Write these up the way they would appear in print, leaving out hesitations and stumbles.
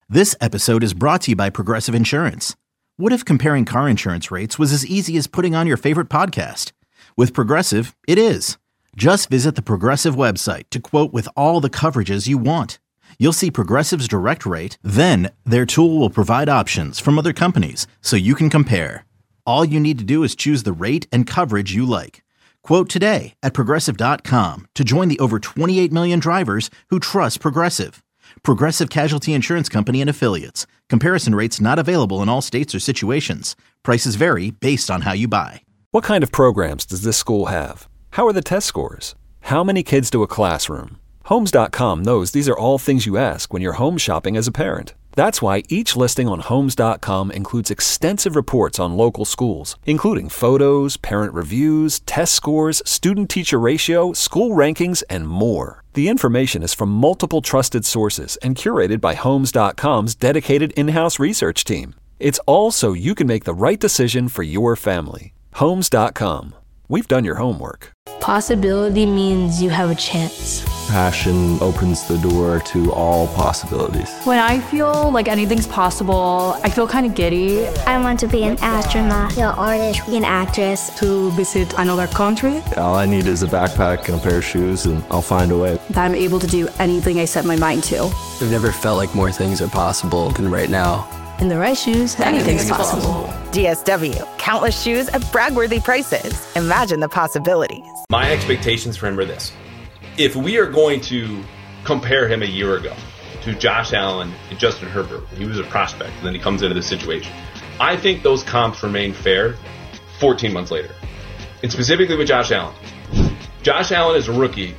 This episode is brought to you by Progressive Insurance. What if comparing car insurance rates was as easy as putting on your favorite podcast? With Progressive, it is. Just visit the Progressive website to quote with all the coverages you want. You'll see Progressive's direct rate, then their tool will provide options from other companies so you can compare. All you need to do is choose the rate and coverage you like. Quote today at Progressive.com to join the over 28 million drivers who trust Progressive. Progressive Casualty Insurance Company and Affiliates. Comparison rates not available in all states or situations. Prices vary based on how you buy. What kind of programs does this school have? How are the test scores? How many kids do a classroom? Homes.com knows these are all things you ask when you're home shopping as a parent. That's why each listing on Homes.com includes extensive reports on local schools, including photos, parent reviews, test scores, student-teacher ratio, school rankings, and more. The information is from multiple trusted sources and curated by Homes.com's dedicated in-house research team. It's all so you can make the right decision for your family. Homes.com. We've done your homework. Possibility means you have a chance. Passion opens the door to all possibilities. When I feel like anything's possible, I feel kind of giddy. I want to be an astronaut, an artist, an actress. To visit another country. All I need is a backpack and a pair of shoes, and I'll find a way. That I'm able to do anything I set my mind to. I've never felt like more things are possible than right now. In the right shoes, anything's possible. DSW, countless shoes at brag-worthy prices. Imagine the possibilities. My expectations for him are this. If we are going to compare him a year ago to Josh Allen and Justin Herbert, he was a prospect, and then he comes into this situation. I think those comps remain fair 14 months later. And specifically with Josh Allen. Josh Allen is a rookie,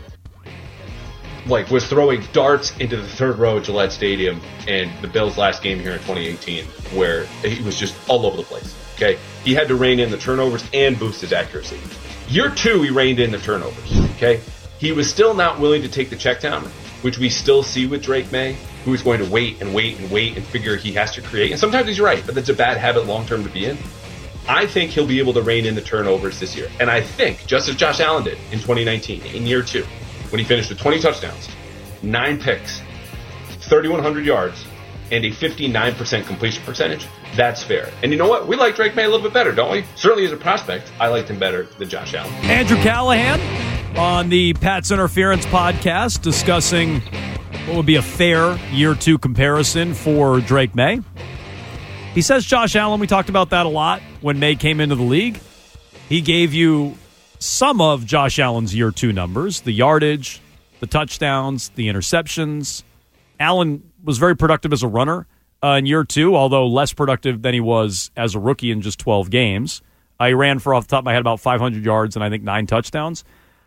was throwing darts into the third row at Gillette Stadium and the Bills' last game here in 2018, where he was just all over the place. Okay, he had to rein in the turnovers and boost his accuracy. Year two, he reined in the turnovers. Okay, he was still not willing to take the check down, which we still see with Drake May, who is going to wait and figure he has to create. And sometimes he's right, but that's a bad habit long term to be in. I think he'll be able to rein in the turnovers this year, and I think just as Josh Allen did in 2019, in year two, when he finished with 20 touchdowns, 9 picks, 3,100 yards, and a 59% completion percentage, that's fair. And you know what? We like Drake May a little bit better, don't we? Certainly as a prospect, I liked him better than Josh Allen. Andrew Callahan on the Pat's Interference podcast discussing what would be a fair year two comparison for Drake May. He says Josh Allen, we talked about that a lot when May came into the league. He gave you some of Josh Allen's year two numbers, the yardage, the touchdowns, the interceptions. Allen was very productive as a runner in year two, although less productive than he was as a rookie in just 12 games. He ran for, off the top of my head, about 500 yards and I think 9 touchdowns.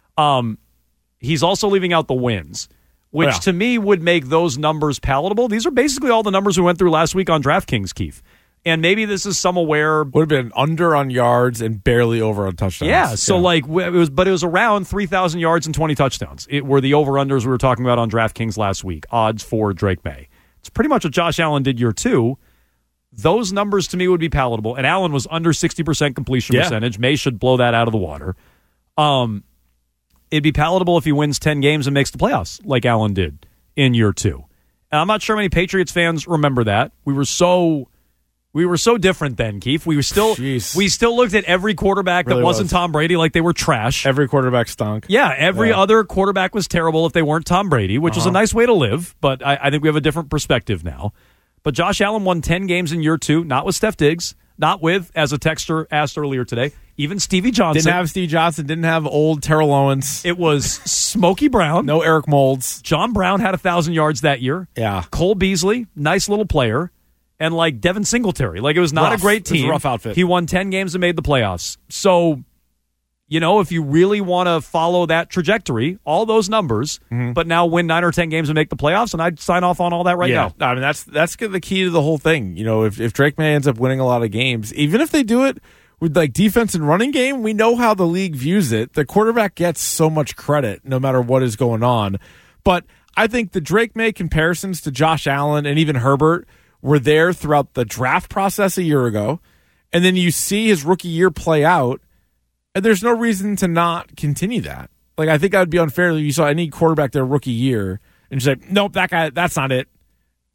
He's also leaving out the wins, which to me would make those numbers palatable. These are basically all the numbers we went through last week on DraftKings, Keith. And maybe this is some aware. Would have been under on yards and barely over on touchdowns. Yeah, so it was around 3,000 yards and 20 touchdowns. It were the over-unders we were talking about on DraftKings last week, odds for Drake May. It's pretty much what Josh Allen did year two. Those numbers to me would be palatable. And Allen was under 60% completion percentage. May should blow that out of the water. It'd be palatable if he wins 10 games and makes the playoffs like Allen did in year two. And I'm not sure many Patriots fans remember that. We were so different then, Keith. We still looked at every quarterback that wasn't Tom Brady like they were trash. Every quarterback stunk. Yeah, every other quarterback was terrible if they weren't Tom Brady, which was a nice way to live, but I think we have a different perspective now. But Josh Allen won 10 games in year two, not with Steph Diggs, not with, as a texter asked earlier today, even Stevie Johnson. Didn't have Steve Johnson, didn't have old Terrell Owens. It was Smokey Brown. No Eric Moulds. John Brown had 1,000 yards that year. Yeah. Cole Beasley, nice little player. And Devin Singletary. It was not a great team. It was a rough outfit. He won 10 games and made the playoffs. So, if you really want to follow that trajectory, all those numbers, but now win 9 or 10 games and make the playoffs, and I'd sign off on all that now. I mean, that's the key to the whole thing. If Drake May ends up winning a lot of games, even if they do it with defense and running game, we know how the league views it. The quarterback gets so much credit no matter what is going on. But I think the Drake May comparisons to Josh Allen and even Herbert were there throughout the draft process a year ago, and then you see his rookie year play out, and there's no reason to not continue that. I think that would be unfair if you saw any quarterback their rookie year and you say, nope, that guy, that's not it.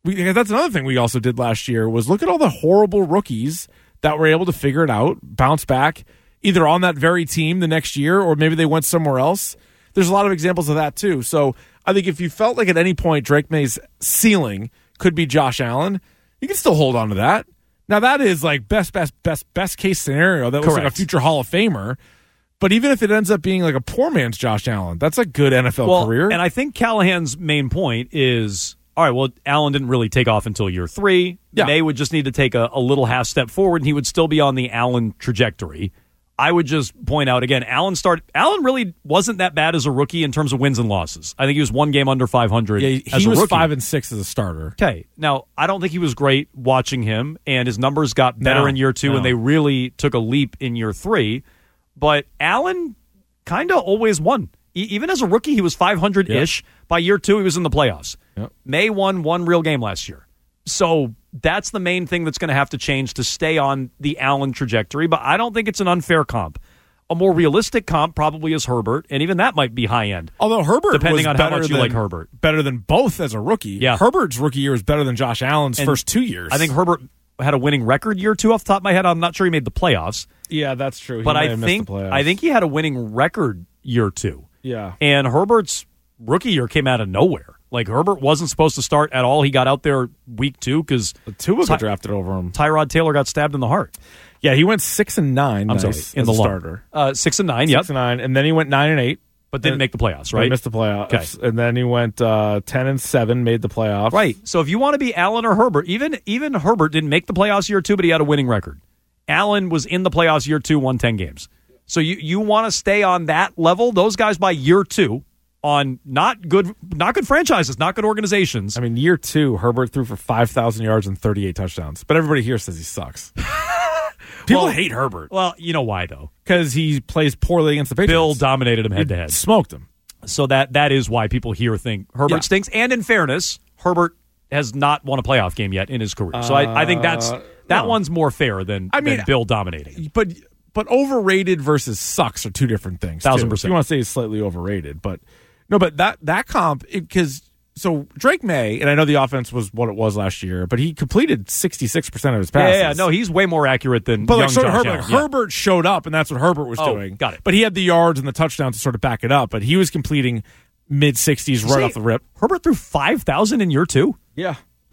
that's another thing we also did last year was look at all the horrible rookies that were able to figure it out, bounce back, either on that very team the next year or maybe they went somewhere else. There's a lot of examples of that too. So I think if you felt like at any point Drake May's ceiling could be Josh Allen, you can still hold on to that. Now that is like best case scenario. That looks like a future Hall of Famer. But even if it ends up being like a poor man's Josh Allen, that's a good NFL career. And I think Callahan's main point is, all right, well, Allen didn't really take off until year 3. Yeah. May would just need to take a little half step forward, and he would still be on the Allen trajectory. I would just point out, again, Allen really wasn't that bad as a rookie in terms of wins and losses. I think he was one game under 500 he as a was rookie. 5-6 as a starter. Okay. Now, I don't think he was great watching him, and his numbers got better in year 2, and they really took a leap in year 3. But Allen kind of always won. Even as a rookie, he was 500-ish. Yep. By year 2, he was in the playoffs. Yep. May won one real game last year. So that's the main thing that's going to have to change to stay on the Allen trajectory. But I don't think it's an unfair comp. A more realistic comp probably is Herbert, and even that might be high end. Although Herbert depending was on how much you like Herbert. Better than both as a rookie. Yeah. Herbert's rookie year was better than Josh Allen's first 2 years. I think Herbert had a winning record year 2 off the top of my head. I'm not sure he made the playoffs. Yeah, that's true. But I think he had a winning record year 2. Yeah. And Herbert's rookie year came out of nowhere. Like, Herbert wasn't supposed to start at all. He got out there week 2 because Tua got drafted over him. Tyrod Taylor got stabbed in the heart. Yeah, he went 6-9. I'm sorry, in the starter. 6-9. Yep. 6-9, and then he went 9-8, but didn't make the playoffs. Right, he missed the playoffs. Okay. And then he went 10-7, made the playoffs. Right. So if you want to be Allen or Herbert, even Herbert didn't make the playoffs year 2, but he had a winning record. Allen was in the playoffs year 2, won 10 games. So you want to stay on that level. Those guys by year 2. On not good franchises, not good organizations. I mean, year 2, Herbert threw for 5,000 yards and 38 touchdowns. But everybody here says he sucks. People hate Herbert. Well, you know why, though? Because he plays poorly against the Patriots. Bill dominated him head-to-head. Smoked him. So that is why people here think Herbert stinks. And in fairness, Herbert has not won a playoff game yet in his career. So I think that one's more fair than Bill dominating. But overrated versus sucks are two different things. 1,000%. You want to say he's slightly overrated, but no, but that comp, because so Drake May, and I know the offense was what it was last year, but he completed 66% of his passes. Yeah, no, he's way more accurate than young Josh Allen. Herbert showed up, and that's what Herbert was doing. Got it. But he had the yards and the touchdown to sort of back it up, but he was completing mid-60s right off the rip. Herbert threw 5,000 in year 2? Yeah.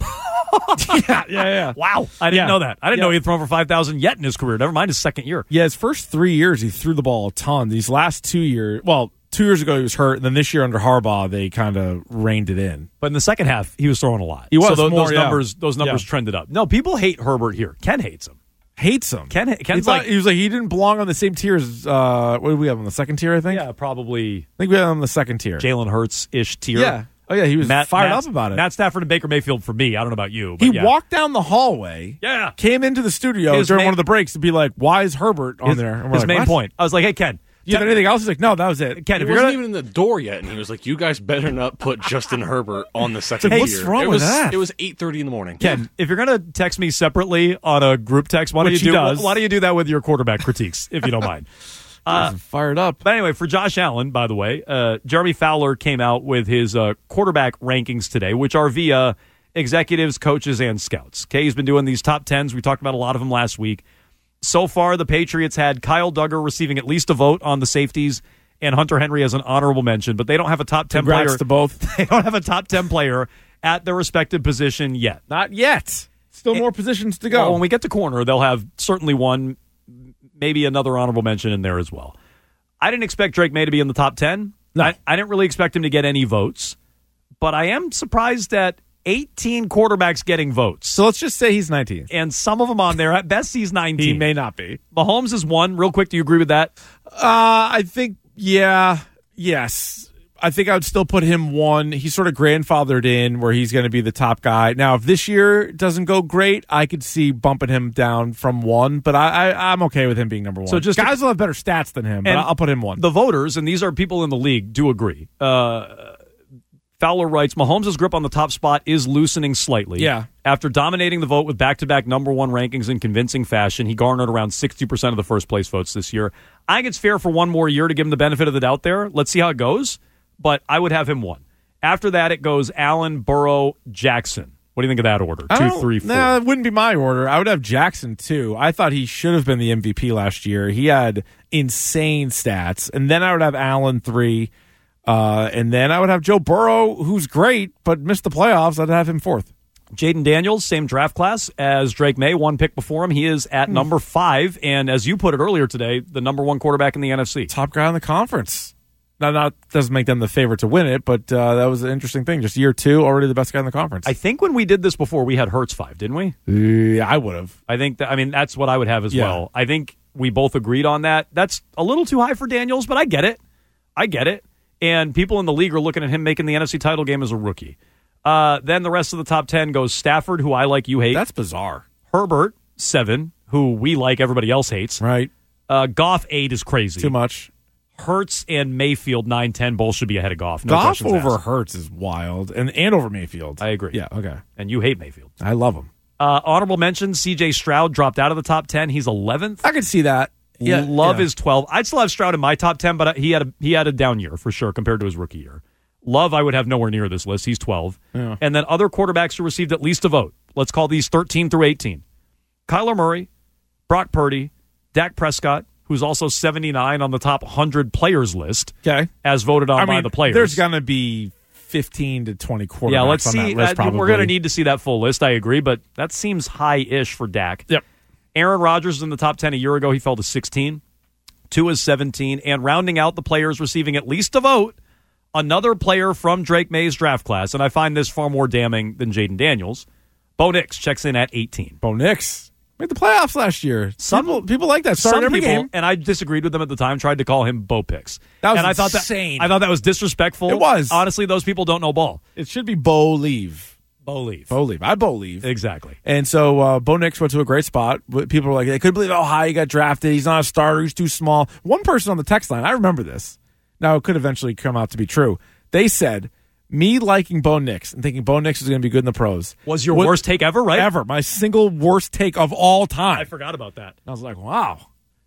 Yeah. Wow. I didn't know that. I didn't know he'd thrown for 5,000 yet in his career. Never mind his second year. Yeah, his first 3 years, he threw the ball a ton. These last 2 years, 2 years ago he was hurt, and then this year under Harbaugh, they kind of reined it in. But in the second half, he was throwing a lot. He was. So those those numbers trended up. No, people hate Herbert here. Ken hates him. Ken's he was like he didn't belong on the same tier as what did we have on the second tier? I think. Yeah, probably. I think we had him on the second tier. Jalen Hurts-ish tier. Yeah. Oh yeah, he was fired up about it. Matt Stafford and Baker Mayfield for me. I don't know about you. But he walked down the hallway. Yeah. Came into the studio during one of the breaks to be like, "Why is Herbert on there?" And his main point. I was like, "Hey Ken, you have anything else?" He's like, "No, that was it." Ken, he wasn't even in the door yet, and he was like, "You guys better not put Justin Herbert on the second tier." What's wrong with that? It was 8:30 in the morning. Ken, if you're gonna text me separately on a group text, why don't you do that with your quarterback critiques, if you don't mind? Fired up. But anyway, for Josh Allen, by the way, Jeremy Fowler came out with his quarterback rankings today, which are via executives, coaches, and scouts. Okay, he's been doing these top 10s. We talked about a lot of them last week. So far, the Patriots had Kyle Duggar receiving at least a vote on the safeties and Hunter Henry as an honorable mention, but they don't have a top 10 Congrats player. to both. They don't have a top 10 player at their respective position yet. Not yet. Still more positions to go. Well, when we get to corner, they'll have certainly one, maybe another honorable mention in there as well. I didn't expect Drake May to be in the top 10. No. I didn't really expect him to get any votes, but I am surprised at 18 quarterbacks getting votes. So let's just say he's 19th. And some of them on there. At best, he's 19. He may not be. Mahomes is one. Real quick, do you agree with that? I think, yes. I think I would still put him one. He's sort of grandfathered in where he's going to be the top guy. Now, if this year doesn't go great, I could see bumping him down from one, but I'm okay with him being number one. So just guys will have better stats than him, but I'll put him one. The voters, and these are people in the league, do agree. Fowler writes, Mahomes' grip on the top spot is loosening slightly. Yeah. After dominating the vote with back-to-back number one rankings in convincing fashion, he garnered around 60% of the first-place votes this year. I think it's fair for one more year to give him the benefit of the doubt there. Let's see how it goes, but I would have him one. After that, it goes Allen, Burrow, Jackson. What do you think of that order? 2, 3, 4. Nah, it wouldn't be my order. I would have Jackson, too. I thought he should have been the MVP last year. He had insane stats. And then I would have Allen 3. And then I would have Joe Burrow, who's great, but missed the playoffs. I'd have him 4th. Jaden Daniels, same draft class as Drake May, 1 pick before him. He is at number 5. And as you put it earlier today, the number 1 quarterback in the NFC. Top guy in the conference. Now, doesn't make them the favorite to win it, but that was an interesting thing. Just year 2, already the best guy in the conference. I think when we did this before, we had Hurts 5, didn't we? Yeah, I would have. I think that's what I would have as well. I think we both agreed on that. That's a little too high for Daniels, but I get it. And people in the league are looking at him making the NFC title game as a rookie. Then the rest of the top 10 goes Stafford, who I like, you hate. That's bizarre. Herbert, 7, who we like, everybody else hates. Right. Goff, 8 is crazy. Too much. Hurts and Mayfield, 9, 10, both should be ahead of Goff. No Goff over asked. Hurts is wild, and over Mayfield. I agree. Yeah, okay. And you hate Mayfield. I love him. Honorable mention, C.J. Stroud dropped out of the top 10. He's 11th. I could see that. Yeah, Love is 12. I'd still have Stroud in my top 10, but he had a down year for sure compared to his rookie year. Love, I would have nowhere near this list. He's 12. Yeah. And then other quarterbacks who received at least a vote. Let's call these 13 through 18. Kyler Murray, Brock Purdy, Dak Prescott, who's also 79 on the top 100 players list, as voted on by the players. There's going to be 15 to 20 quarterbacks yeah, let's on see. that list, probably. We're going to need to see that full list, I agree, but that seems high-ish for Dak. Yep. Aaron Rodgers was in the top 10 a year ago. He fell to 16. 2 is 17. And rounding out the players receiving at least a vote, another player from Drake May's draft class, and I find this far more damning than Jaden Daniels. Bo Nix checks in at 18. Bo Nix made the playoffs last year. People like that. Started every game. And I disagreed with them at the time, tried to call him Bo Picks. That was insane. I thought that was disrespectful. It was. Honestly, those people don't know ball. It should be Bo Leave. Bo Leave. I Bo Leave. Exactly. And so Bo Nix went to a great spot. People were like, they couldn't believe how high he got drafted. He's not a starter. He's too small. One person on the text line, I remember this. Now, it could eventually come out to be true. They said, me liking Bo Nix and thinking Bo Nix is going to be good in the pros. Was your worst take ever, right? Ever. My single worst take of all time. I forgot about that. I was like, wow.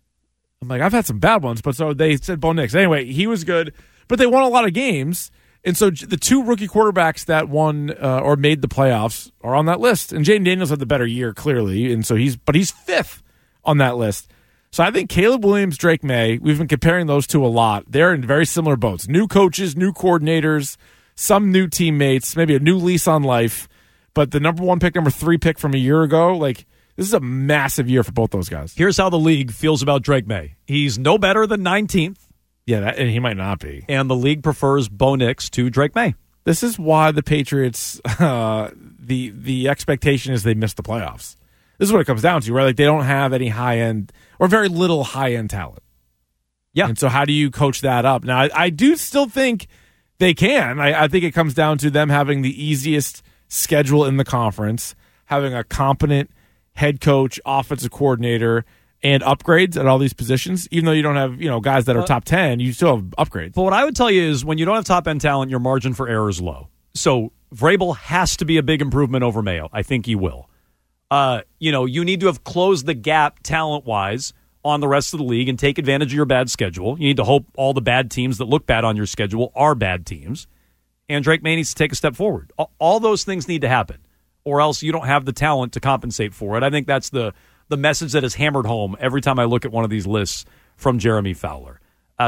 I'm like, I've had some bad ones, but so they said Bo Nix. Anyway, he was good, but they won a lot of games. And so the 2 rookie quarterbacks that won or made the playoffs are on that list. And Jaden Daniels had the better year, clearly. And so he's 5th on that list. So I think Caleb Williams, Drake May, we've been comparing those two a lot. They're in very similar boats. New coaches, new coordinators, some new teammates, maybe a new lease on life. But the number 1 pick, number 3 pick from a year ago, this is a massive year for both those guys. Here's how the league feels about Drake May. He's no better than 19th. Yeah, and he might not be. And the league prefers Bo Nix to Drake May. This is why the Patriots, the expectation is they miss the playoffs. This is what it comes down to, right? They don't have any high-end or very little high-end talent. Yeah. And so how do you coach that up? Now, I do still think they can. I think it comes down to them having the easiest schedule in the conference, having a competent head coach, offensive coordinator, and upgrades at all these positions. Even though you don't have guys that are top 10, you still have upgrades. But what I would tell you is when you don't have top-end talent, your margin for error is low. So Vrabel has to be a big improvement over Mayo. I think he will. You need to have closed the gap talent-wise on the rest of the league and take advantage of your bad schedule. You need to hope all the bad teams that look bad on your schedule are bad teams. And Drake May needs to take a step forward. All those things need to happen, or else you don't have the talent to compensate for it. I think that's the message that is hammered home every time I look at one of these lists from Jeremy Fowler.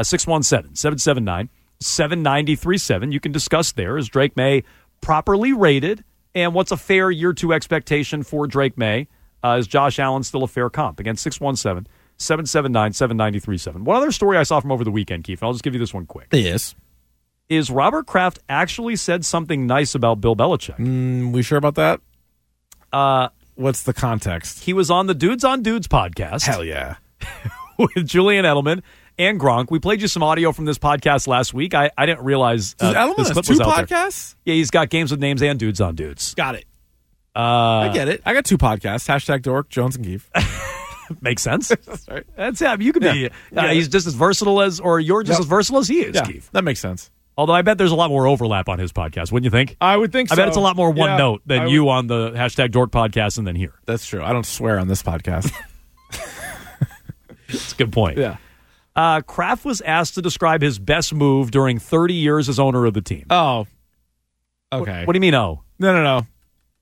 617-779-7937. You can discuss there. Is Drake May properly rated? And what's a fair year 2 expectation for Drake May? Is Josh Allen still a fair comp? Again, 617-779-7937. One other story I saw from over the weekend, Keith, and I'll just give you this one quick. Yes. Is Robert Kraft actually said something nice about Bill Belichick? We sure about that? What's the context? He was on the Dudes on Dudes podcast. Hell yeah. With Julian Edelman and Gronk. We played you some audio from this podcast last week. I didn't realize Edelman this has clip 2 was out podcasts? There. Yeah, he's got Games with Names and Dudes on Dudes. Got it. I get it. I got 2 podcasts. Hashtag Dork, Jones and Keefe. Makes sense. That's right. That's you could be. He's just as versatile as, or you're just as versatile as he is, Keith. That makes sense. Although I bet there's a lot more overlap on his podcast, wouldn't you think? I would think so. I bet it's a lot more one note than you on the hashtag Dork podcast and then here. That's true. I don't swear on this podcast. That's a good point. Yeah. Kraft was asked to describe his best move during 30 years as owner of the team. Oh. Okay. What do you mean, oh? No.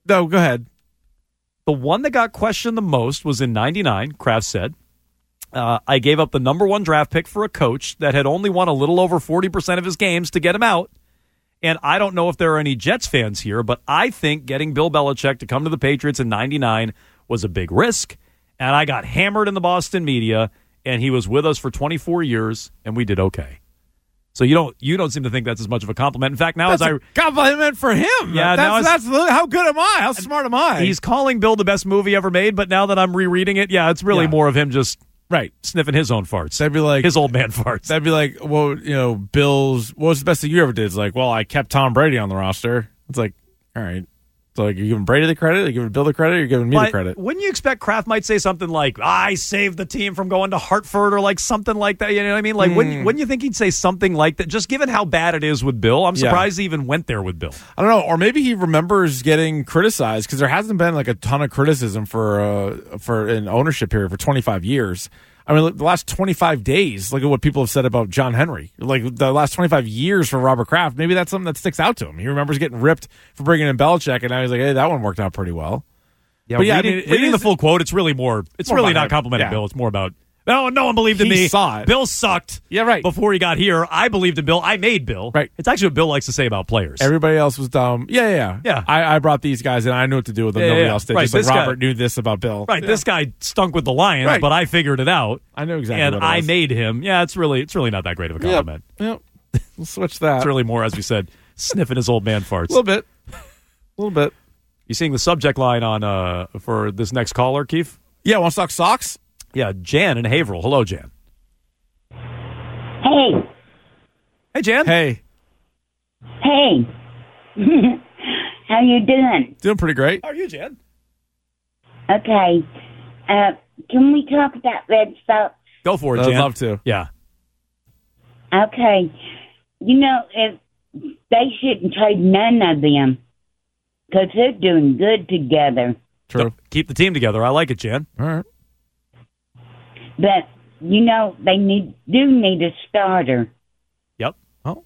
No, go ahead. The one that got questioned the most was in 99, Kraft said. I gave up the number 1 draft pick for a coach that had only won a little over 40% of his games to get him out. And I don't know if there are any Jets fans here, but I think getting Bill Belichick to come to the Patriots in 99 was a big risk. And I got hammered in the Boston media, and he was with us for 24 years, and we did okay. So you don't seem to think that's as much of a compliment. In fact, now that's a compliment for him. Yeah, that's how good am I? How smart am I? He's calling Bill the best movie ever made, but now that I'm rereading it, it's really more of him just sniffing his own farts. That'd be like his old man farts. That'd be like, well, Bill's. What was the best thing you ever did? It's like, well, I kept Tom Brady on the roster. It's like, all right. So like, you're giving Brady the credit, you're giving Bill the credit, you're giving me the credit. Wouldn't you expect Kraft might say something like, I saved the team from going to Hartford or like something like that? You know what I mean? Like, wouldn't you think he'd say something like that? Just given how bad it is with Bill, I'm surprised he even went there with Bill. I don't know. Or maybe he remembers getting criticized because there hasn't been like a ton of criticism for an ownership period for 25 years. I mean, the last 25 days, look at what people have said about John Henry. Like, the last 25 years for Robert Kraft, maybe that's something that sticks out to him. He remembers getting ripped for bringing in Belichick, and now he's like, hey, that one worked out pretty well. Yeah, but reading the full quote, it's really not complimenting Bill. It's more about, no one believed in me. He saw it. Bill sucked. Yeah, right. Before he got here, I believed in Bill. I made Bill. Right. It's actually what Bill likes to say about players. Everybody else was dumb. Yeah. I brought these guys in. I knew what to do with them. Nobody else did. Right. Just like Robert knew this about Bill. Right. This guy stunk with the Lions, but I figured it out. I knew exactly and what it was. I made him. Yeah, it's really not that great of a compliment. Yep. We'll switch that. It's really more, as we said, sniffing his old man farts. A little bit. You seeing the subject line on for this next caller, Keith? Yeah, want to talk socks? Yeah, Jan in Haverhill. Hello, Jan. Hey. Hey, Jan. Hey. Hey. How you doing? Doing pretty great. How are you, Jan? Okay. Can we talk about Red Sox? Go for it, I'd Jan. love to. Yeah. Okay. If they shouldn't trade none of them because they're doing good together. True. Keep the team together. I like it, Jan. All right. But, they do need a starter. Yep. Oh.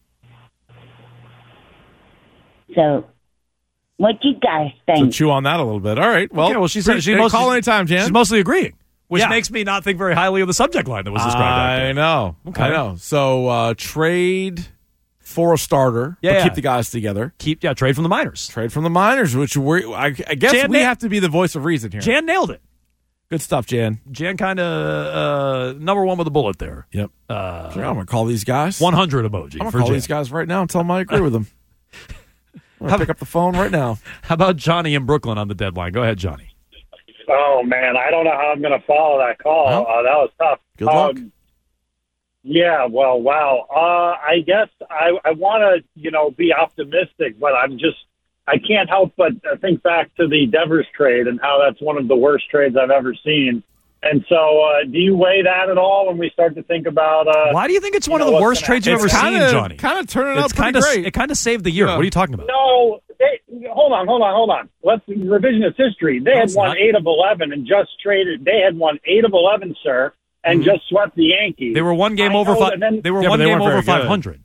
So, what you guys think? So chew on that a little bit. All right. Well, okay, she mostly call anytime, Jan. She's mostly agreeing, which makes me not think very highly of the subject line that was described. I know. Okay. I know. So trade for a starter, but keep the guys together. Trade from the minors. Trade from the minors, which I guess Jan we have to be the voice of reason here. Jan nailed it. Good stuff, Jan. Jan kind of number one with a bullet there. Yep. I'm going to call these guys. 100 emoji. I'm going to call these guys right now and tell them I agree with them. I'm going to pick up the phone right now. How about Johnny in Brooklyn on the deadline? Go ahead, Johnny. Oh, man, I don't know how I'm going to follow that call. Well, that was tough. Good luck. Yeah, well, wow. I guess I want to, be optimistic, but I can't help but think back to the Devers trade and how that's one of the worst trades I've ever seen. And so do you weigh that at all when we start to think about... Why do you think it's one of the worst trades you've ever seen, Johnny? Kind of turning out pretty great. It kind of saved the year. What are you talking about? No, hold on. Let's revisionist history. They had won 8 of 11 and just traded. They had won 8 of 11, sir, and just swept the Yankees. They were one game over. They were one game over 500.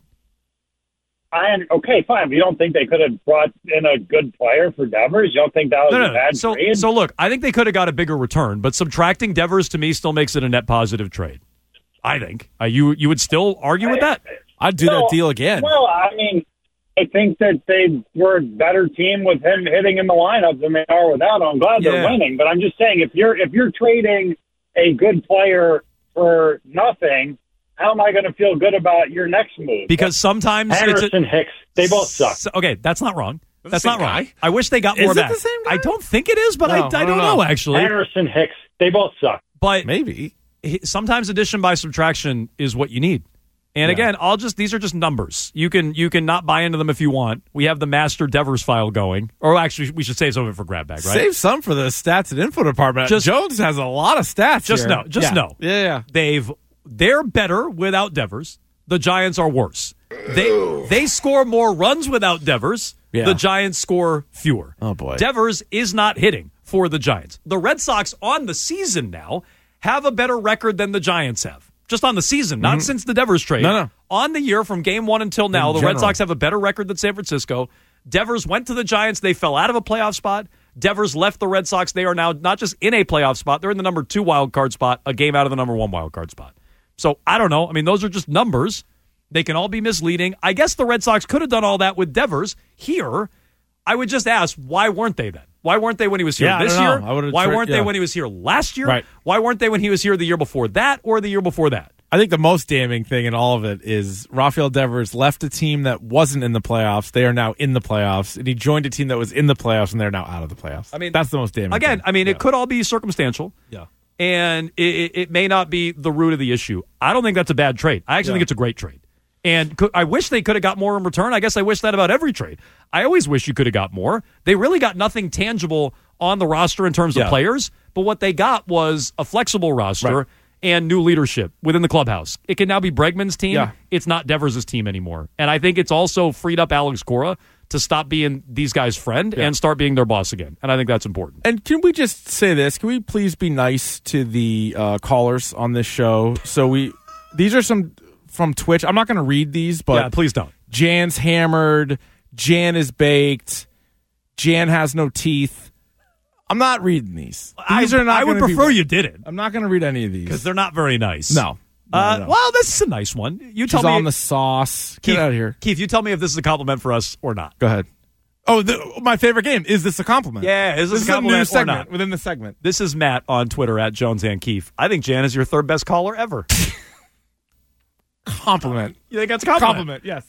Okay, fine. But you don't think they could have brought in a good player for Devers? You don't think that was a bad trade? So look, I think they could have got a bigger return, but subtracting Devers to me still makes it a net positive trade. I think you would still argue with that. I'd do that deal again. Well, I mean, I think that they were a better team with him hitting in the lineup than they are without him. I'm glad they're winning, but I'm just saying if you're trading a good player for nothing, how am I going to feel good about your next move? Because sometimes Anderson, Hicks, they both suck. Okay, that's not wrong. That's not wrong. I wish they got more back. Is it the same guy? I don't think it is, but I don't know, actually. Anderson, Hicks, they both suck. But maybe. Sometimes addition by subtraction is what you need. And again, these are just numbers. You can not buy into them if you want. We have the master Devers file going. Or actually, we should save some of it for grab bag, right? Save some for the stats and info department. Jones has a lot of stats here. Just know. Yeah. They're better without Devers. The Giants are worse. They score more runs without Devers. Yeah. The Giants score fewer. Oh, boy. Devers is not hitting for the Giants. The Red Sox on the season now have a better record than the Giants have. Just on the season, not since the Devers trade. No. On the year from game 1 until now, the Red Sox have a better record than San Francisco. Devers went to the Giants. They fell out of a playoff spot. Devers left the Red Sox. They are now not just in a playoff spot. They're in the number 2 wild card spot, a game out of the number 1 wild card spot. So I don't know. I mean, those are just numbers. They can all be misleading. I guess the Red Sox could have done all that with Devers. Here, I would just ask, why weren't they then? Why weren't they when he was here this year? Why weren't they when he was here last year? Right. Why weren't they when he was here the year before that or the year before that? I think the most damning thing in all of it is Rafael Devers left a team that wasn't in the playoffs. They are now in the playoffs. And he joined a team that was in the playoffs, and they're now out of the playoffs. I mean, that's the most damning thing. I mean, it could all be circumstantial. Yeah. And it may not be the root of the issue. I don't think that's a bad trade. I actually think it's a great trade. And I wish they could have got more in return. I guess I wish that about every trade. I always wish you could have got more. They really got nothing tangible on the roster in terms of players, but what they got was a flexible roster and new leadership within the clubhouse. It can now be Bregman's team. Yeah. It's not Devers' team anymore. And I think it's also freed up Alex Cora to stop being these guys' friend and start being their boss again. And I think that's important. And can we just say this? Can we please be nice to the callers on this show? These are some from Twitch. I'm not going to read these, but please don't. Jan's hammered. Jan is baked. Jan has no teeth. I'm not reading these. These are not. I would prefer you didn't. I'm not going to read any of these because they're not very nice. No. Well, this is a nice one. You tell She's me on the sauce. Get out of here, Keith. You tell me if this is a compliment for us or not. Go ahead. Oh, my favorite game. Is this a compliment? Yeah, is this a compliment a new or segment not? within the segment? This is Matt on Twitter at Jones and Keith. I think Jan is your third best caller ever. Compliment. You think that's a compliment? Yes.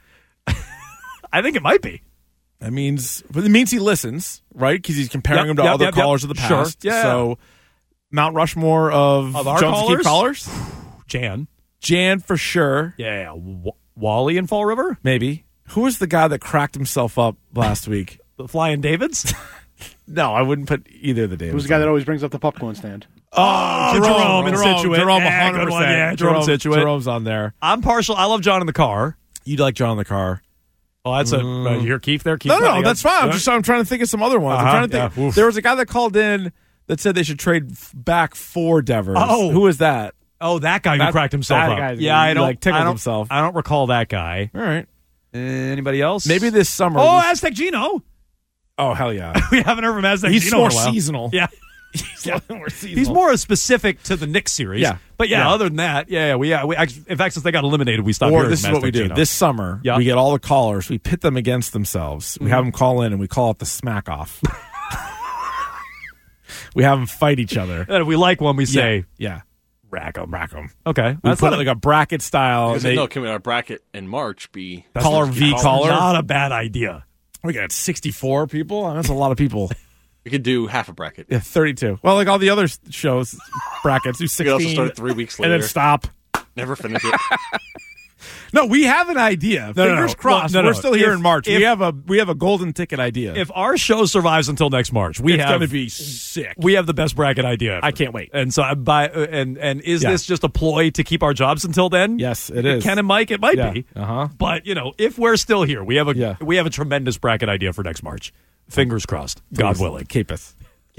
I think it might be. It means he listens, right? Because he's comparing him to other callers of the past. Sure. Yeah. So Mount Rushmore of our Jones and Keith callers? Jan for sure. Yeah. Wally in Fall River? Maybe. Who was the guy that cracked himself up last week? The Flying Davids? No, I wouldn't put either of the Davids. Who's the guy that always brings up the popcorn stand? Oh, Jerome in Situate. Jerome, 100%. Yeah, good one. Yeah, Jerome Situate. Jerome's on there. I'm partial. I love John in the car. You like John in the car? Oh, that's you hear Keith there? Keith No, that's fine. I'm trying to think of some other ones. I'm trying to think. There was a guy that called in that said they should trade back for Devers. Oh. Who is that? Oh, that guy who cracked himself up. I don't tickled himself. I don't recall that guy. All right. Anybody else? Maybe this summer. Oh, Aztec Gino. Oh, hell yeah. We haven't heard from Aztec He's Gino more in a while. seasonal. Yeah. He's more specific to the Knicks series. Yeah. But other than that, we in fact, since they got eliminated, we stopped hearing this from is what we Aztec do. Gino. This summer, we get all the callers, we pit them against themselves. We have them call in, and we call it the smack off. We have them fight each other. And if we like one, we say, rack them. Okay. We put it like a bracket style. Can our bracket in March be caller v caller? Not a bad idea. We got 64 people. That's a lot of people. We could do half a bracket. Yeah, 32. Well, like all the other shows, brackets, do 16. We also start 3 weeks later. And then stop. Never finish it. No, we have an idea. Fingers crossed. We're still here in March. We have a golden ticket idea. If our show survives until next March, it's going to be sick. We have the best bracket idea ever. I can't wait. And so and is this just a ploy to keep our jobs until then? Yes, it is. Ken and Mike, it might be. But if we're still here, we have a tremendous bracket idea for next March. Fingers crossed. Please, God willing. Keep us.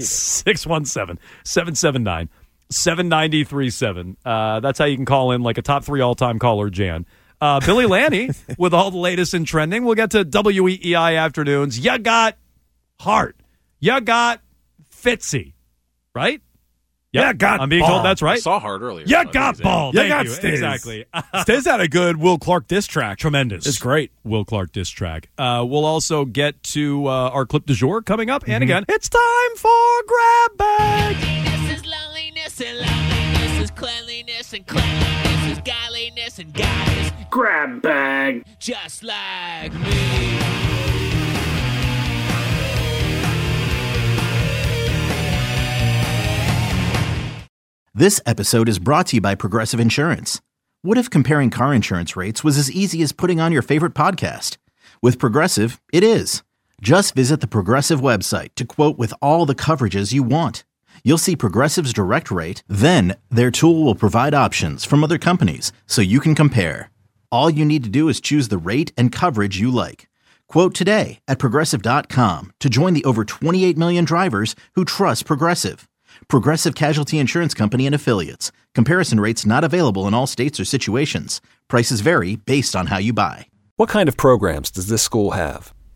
617-779-7937. That's how you can call in like a top 3 all-time caller, Jan. Billy Lanny with all the latest in trending. We'll get to WEEI afternoons. You got heart. You got Fitzy. Right? Yep. You got I'm being ball. told that's right. I saw Hart earlier. You got ball. You Thank got you. Stiz. Exactly. Stiz had a good Will Clark diss track. Tremendous. It's great. Will Clark diss track. We'll also get to our clip du jour coming up. And again, it's time for Grab Bag. This is loneliness and loneliness. This is cleanliness and cleanliness. This is godliness and godliness. Grab Bag. Just like me. This episode is brought to you by Progressive Insurance. What if comparing car insurance rates was as easy as putting on your favorite podcast? With Progressive, it is. Just visit the Progressive website to quote with all the coverages you want. You'll see Progressive's direct rate, then their tool will provide options from other companies so you can compare. All you need to do is choose the rate and coverage you like. Quote today at Progressive.com to join the over 28 million drivers who trust Progressive. Progressive Casualty Insurance Company and Affiliates. Comparison rates not available in all states or situations. Prices vary based on how you buy. What kind of programs does this school have?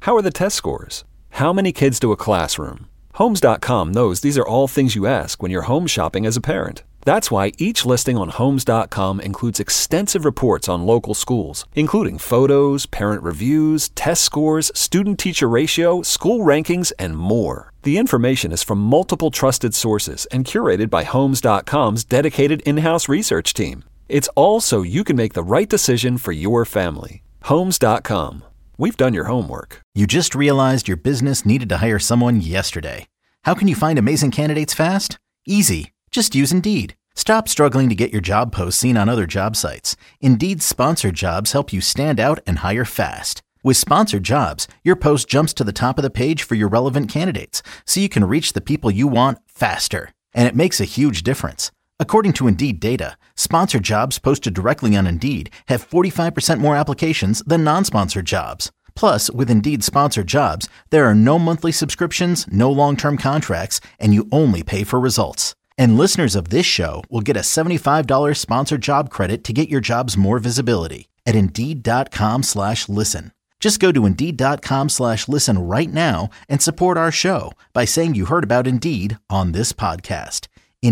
How are the test scores? How many kids to a classroom? Homes.com knows these are all things you ask when you're home shopping as a parent. That's why each listing on Homes.com includes extensive reports on local schools, including photos, parent reviews, test scores, student-teacher ratio, school rankings, and more. The information is from multiple trusted sources and curated by Homes.com's dedicated in-house research team. It's all so you can make the right decision for your family. Homes.com. We've done your homework. You just realized your business needed to hire someone yesterday. How can you find amazing candidates fast? Easy. Just use Indeed. Stop struggling to get your job posts seen on other job sites. Indeed's sponsored jobs help you stand out and hire fast. With sponsored jobs, your post jumps to the top of the page for your relevant candidates, so you can reach the people you want faster. And it makes a huge difference. According to Indeed data, sponsored jobs posted directly on Indeed have 45% more applications than non-sponsored jobs. Plus, with Indeed sponsored jobs, there are no monthly subscriptions, no long-term contracts, and you only pay for results. And listeners of this show will get a $75 sponsored job credit to get your jobs more visibility at Indeed.com/listen. Just go to Indeed.com/listen right now and support our show by saying you heard about Indeed on this podcast.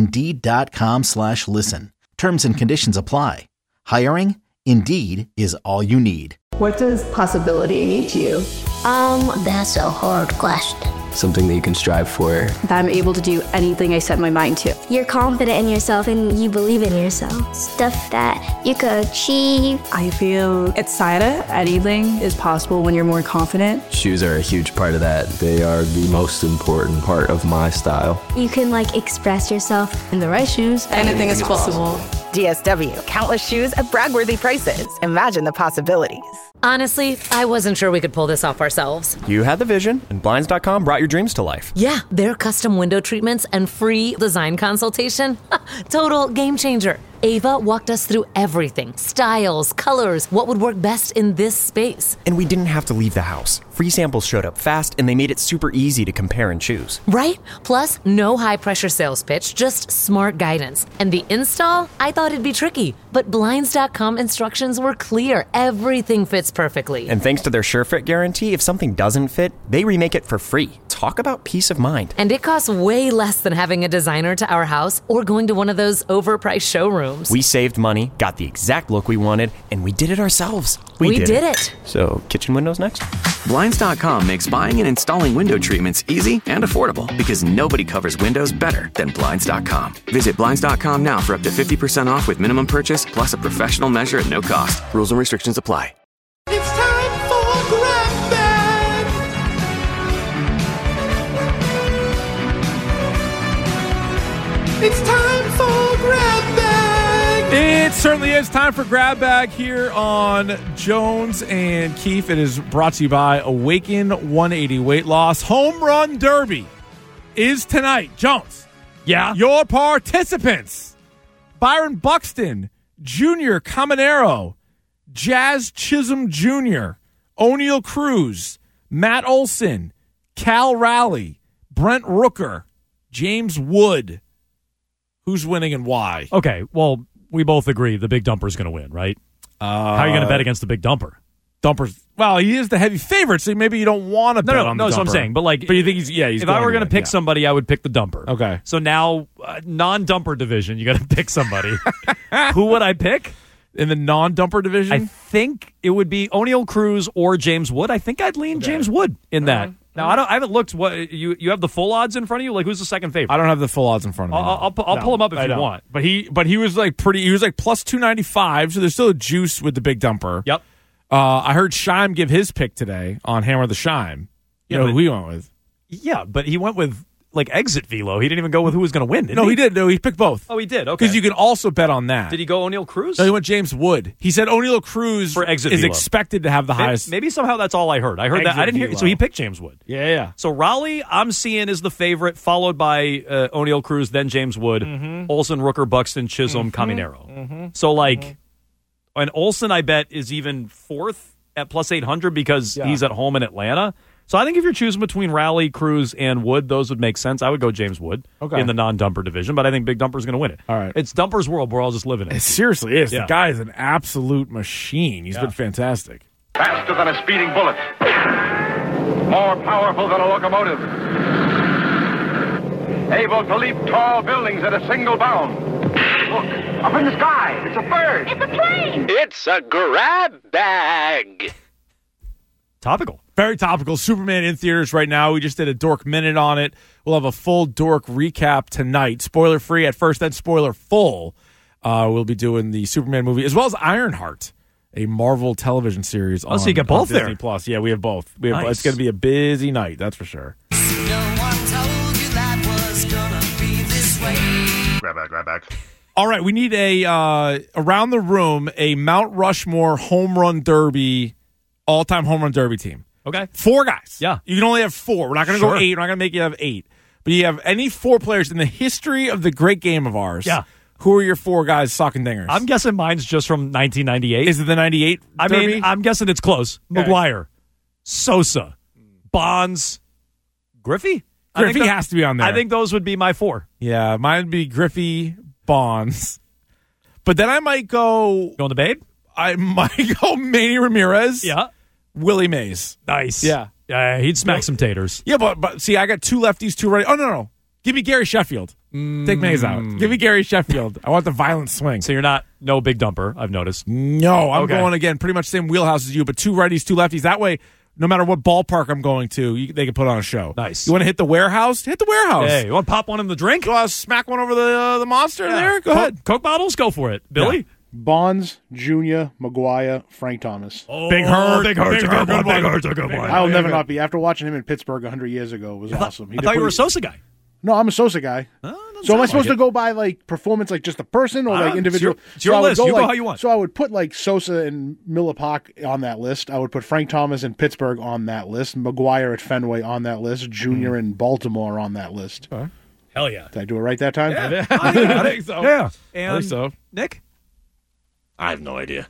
Indeed.com/listen. Terms and conditions apply. Hiring? Indeed is all you need. What does possibility mean to you? That's a hard question. Something that you can strive for. That I'm able to do anything I set my mind to. You're confident in yourself and you believe in yourself. Stuff that you could achieve. I feel excited. Anything is possible when you're more confident. Shoes are a huge part of that. They are the most important part of my style. You can express yourself. In the right shoes, anything is possible. DSW, countless shoes at brag-worthy prices. Imagine the possibilities. Honestly, I wasn't sure we could pull this off ourselves. You had the vision, and Blinds.com brought your dreams to life. Yeah, their custom window treatments and free design consultation. Total game changer. Ava walked us through everything. Styles, colors, what would work best in this space. And we didn't have to leave the house. Free samples showed up fast, and they made it super easy to compare and choose. Right? Plus, no high-pressure sales pitch, just smart guidance. And the install? I thought it'd be tricky, but Blinds.com instructions were clear. Everything fits perfectly. And thanks to their SureFit guarantee, if something doesn't fit, they remake it for free. Talk about peace of mind. And it costs way less than having a designer to our house or going to one of those overpriced showrooms. We saved money, got the exact look we wanted, and we did it ourselves. We did it. So, kitchen windows next? Blinds.com makes buying and installing window treatments easy and affordable because nobody covers windows better than Blinds.com. Visit Blinds.com now for up to 50% off with minimum purchase plus a professional measure at no cost. Rules and restrictions apply. It's time for Grab Bag. It's time for Grab Bag. It certainly is time for Grab Bag here on Jones and Keefe. It is brought to you by Awaken 180 Weight Loss. Home Run Derby is tonight. Jones. Yeah? Your participants: Byron Buxton, Junior Caminero, Jazz Chisholm Jr., O'Neal Cruz, Matt Olson, Cal Raleigh, Brent Rooker, James Wood. Who's winning and why? Okay, well, we both agree the big dumper's going to win, right? How are you going to bet against the big dumper? Dumper's, well, he is the heavy favorite, so maybe you don't want to bet on the dumper. No, that's what I'm saying. But you think he's if I were going to pick somebody, I would pick the dumper. Okay. So now, non-dumper division, you got to pick somebody. Who would I pick? In the non-dumper division? I think it would be O'Neal Cruz or James Wood. I think I'd lean James Wood in that. Now, I haven't looked. What you have the full odds in front of you? Like, who's the second favorite? I don't have the full odds in front of me. I'll pull them up if you want. But he was he was plus 295, so there's still a juice with the big dumper. Yep. I heard Scheim give his pick today on Hammer the Scheim. You know who he went with? Yeah, but he went with exit velo. He didn't even go with who was going to win. He did. No, he picked both. Oh, he did. Okay. Because you can also bet on that. Did he go O'Neal Cruz? No, he went James Wood. He said O'Neal Cruz for exit is velo. Expected to have the highest. Maybe somehow that's all I heard. I heard that. I didn't hear. So he picked James Wood. Yeah. So Raleigh, I'm seeing is the favorite, followed by O'Neal Cruz, then James Wood, Olson, Rooker, Buxton, Chisholm, Caminero. So and Olson, I bet, is even fourth at plus 800 because he's at home in Atlanta. So I think if you're choosing between Raleigh, Cruz, and Wood, those would make sense. I would go James Wood in the non-dumper division, but I think Big Dumper's going to win it. All right. It's Dumper's world. We're all just living in it. It seriously is. Yeah. The guy is an absolute machine. He's been fantastic. Faster than a speeding bullet. more powerful than a locomotive, able to leap tall buildings at a single bound. Look, up in the sky, it's a bird. It's a plane. It's a grab bag. Topical. Very topical. Superman in theaters right now. We just did a Dork Minute on it. We'll have a full Dork recap tonight. Spoiler free at first, then spoiler full. We'll be doing the Superman movie as well as Ironheart, a Marvel television series. Oh, so you get both Disney there. Plus. Yeah, we have both. Nice. It's going to be a busy night, that's for sure. Grab bag. All right, we need around the room, a Mount Rushmore home run derby, all-time home run derby team. Okay. 4 guys. Yeah. You can only have 4. We're not going to go 8. We're not going to make you have 8. But you have any 4 players in the history of the great game of ours. Yeah. Who are your 4 guys socking dingers? I'm guessing mine's just from 1998. Is it the 98 derby? I mean, I'm guessing it's close. Okay. McGuire, Sosa, Bonds, Griffey? Griffey has to be on there. I think those would be my 4. Yeah, mine would be Griffey, Bonds. But then I might go... Going to Babe? I might go Manny Ramirez. Yeah. Willie Mays. Nice. Yeah. He'd smack some taters. Yeah, but see, I got 2 lefties, 2 righties. Oh, no. Give me Gary Sheffield. Take Mays out. Give me Gary Sheffield. I want the violent swing. So you're no big dumper, I've noticed. No, I'm going again, pretty much same wheelhouse as you, but 2 righties, 2 lefties. That way, no matter what ballpark I'm going to, they can put on a show. Nice. You want to hit the warehouse? Hit the warehouse. Hey, you want to pop one in the drink? You want to smack one over the monster there? Go ahead. Coke bottles? Go for it. Billy? Yeah. Bonds, Jr., McGuire, Frank Thomas. Oh, Big Hurt. Big Hurt's a good one. Big Hurt's a good one. I'll never not be. After watching him in Pittsburgh 100 years ago, it was awesome. I thought you were a Sosa guy. No, I'm a Sosa guy. So am I supposed to go by like performance, like just a person, or like individual? It's your list. You go how you want. So I would put like Sosa and Miller Park on that list. I would put Frank Thomas and Pittsburgh on that list. McGuire at Fenway on that list. Jr. in Baltimore on that list. Hell yeah. Did I do it right that time? Yeah. I think so. Yeah. I think so. Nick? I have no idea.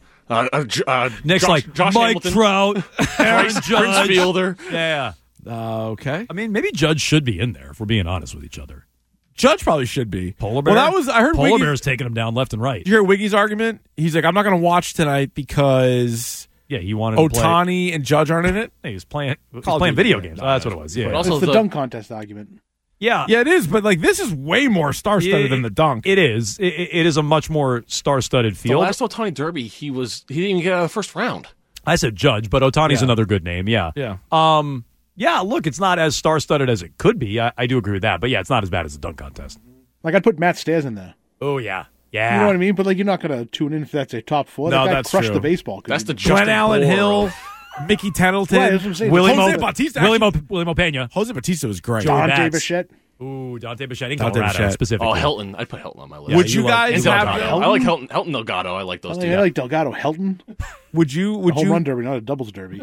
Nick's Josh Mike Hamilton, Trout, Aaron Judge. Prince Fielder. Yeah. Okay. I mean, maybe Judge should be in there if we're being honest with each other. Judge probably should be. Polar Bear? Well, I heard Polar Bear's taking him down left and right. Did you hear Wiggy's argument? He's like, I'm not going to watch tonight because he wanted to play. Ohtani and Judge aren't in it. He was playing video games. Oh, that's what it was. Yeah. But also it's the dunk contest argument. Yeah. Yeah, it is. But like, this is way more star-studded than the dunk. It is. It is a much more star-studded field. The last Ohtani Derby, he didn't even get out of the first round. I said Judge, but Ohtani's another good name. Yeah. Yeah. Yeah, look, it's not as star-studded as it could be. I do agree with that. But yeah, it's not as bad as the dunk contest. Like I'd put Matt Stairs in there. Oh, yeah. Yeah. You know what I mean? But like, you're not going to tune in if that's a top 4. No, that guy that's crushed true. the baseball. That's the Glenn Allen Hill, Mickey Tettleton, Right, that's what I'm saying. Jose Bautista. Willie Mopena. Jose Bautista was great. Dante Bichette. Ooh, Dante Bichette in Dante Colorado Bichette. specifically. Oh, Hilton. I'd put Hilton on my list. Would you guys have? I like Hilton Delgado. I like those two. I like Delgado Helton. Would you? A home run derby, not a doubles derby.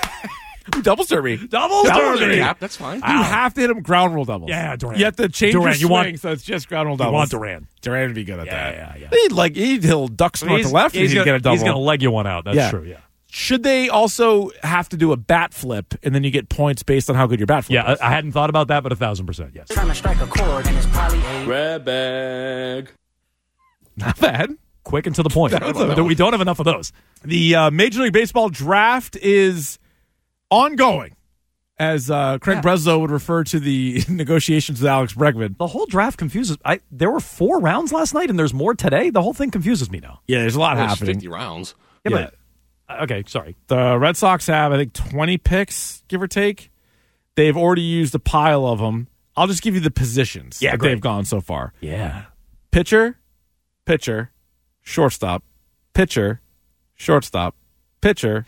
Doubles derby. Doubles derby. Cap, that's fine. You have to hit him ground rule doubles. Yeah, Durant. You have to change Durant, your you swing, want- so it's just ground rule doubles. You want Durant. Durant would be good at that. Yeah. He'll duck snort to left and he'd get a double. He's going to leg you one out. That's Yeah. true, yeah. Should they also have to do a bat flip, and then you get points based on how good your bat flip Yeah, is? I hadn't thought about that, but 1,000%, yes. Trying to strike a chord and it's probably a Grab bag. Not bad. Quick and to the point. We don't have enough of those. The Major League Baseball draft is ongoing, as Craig Breslow would refer to the negotiations with Alex Bregman. The whole draft confuses. There were 4 rounds last night, and there's more today. The whole thing confuses me now. Yeah, there's a lot There's happening. 50 rounds. Yeah, but okay, sorry. The Red Sox have, I think, 20 picks, give or take. They've already used a pile of them. I'll just give you the positions that great. they've gone so far. Yeah. Pitcher, shortstop, pitcher, shortstop, pitcher,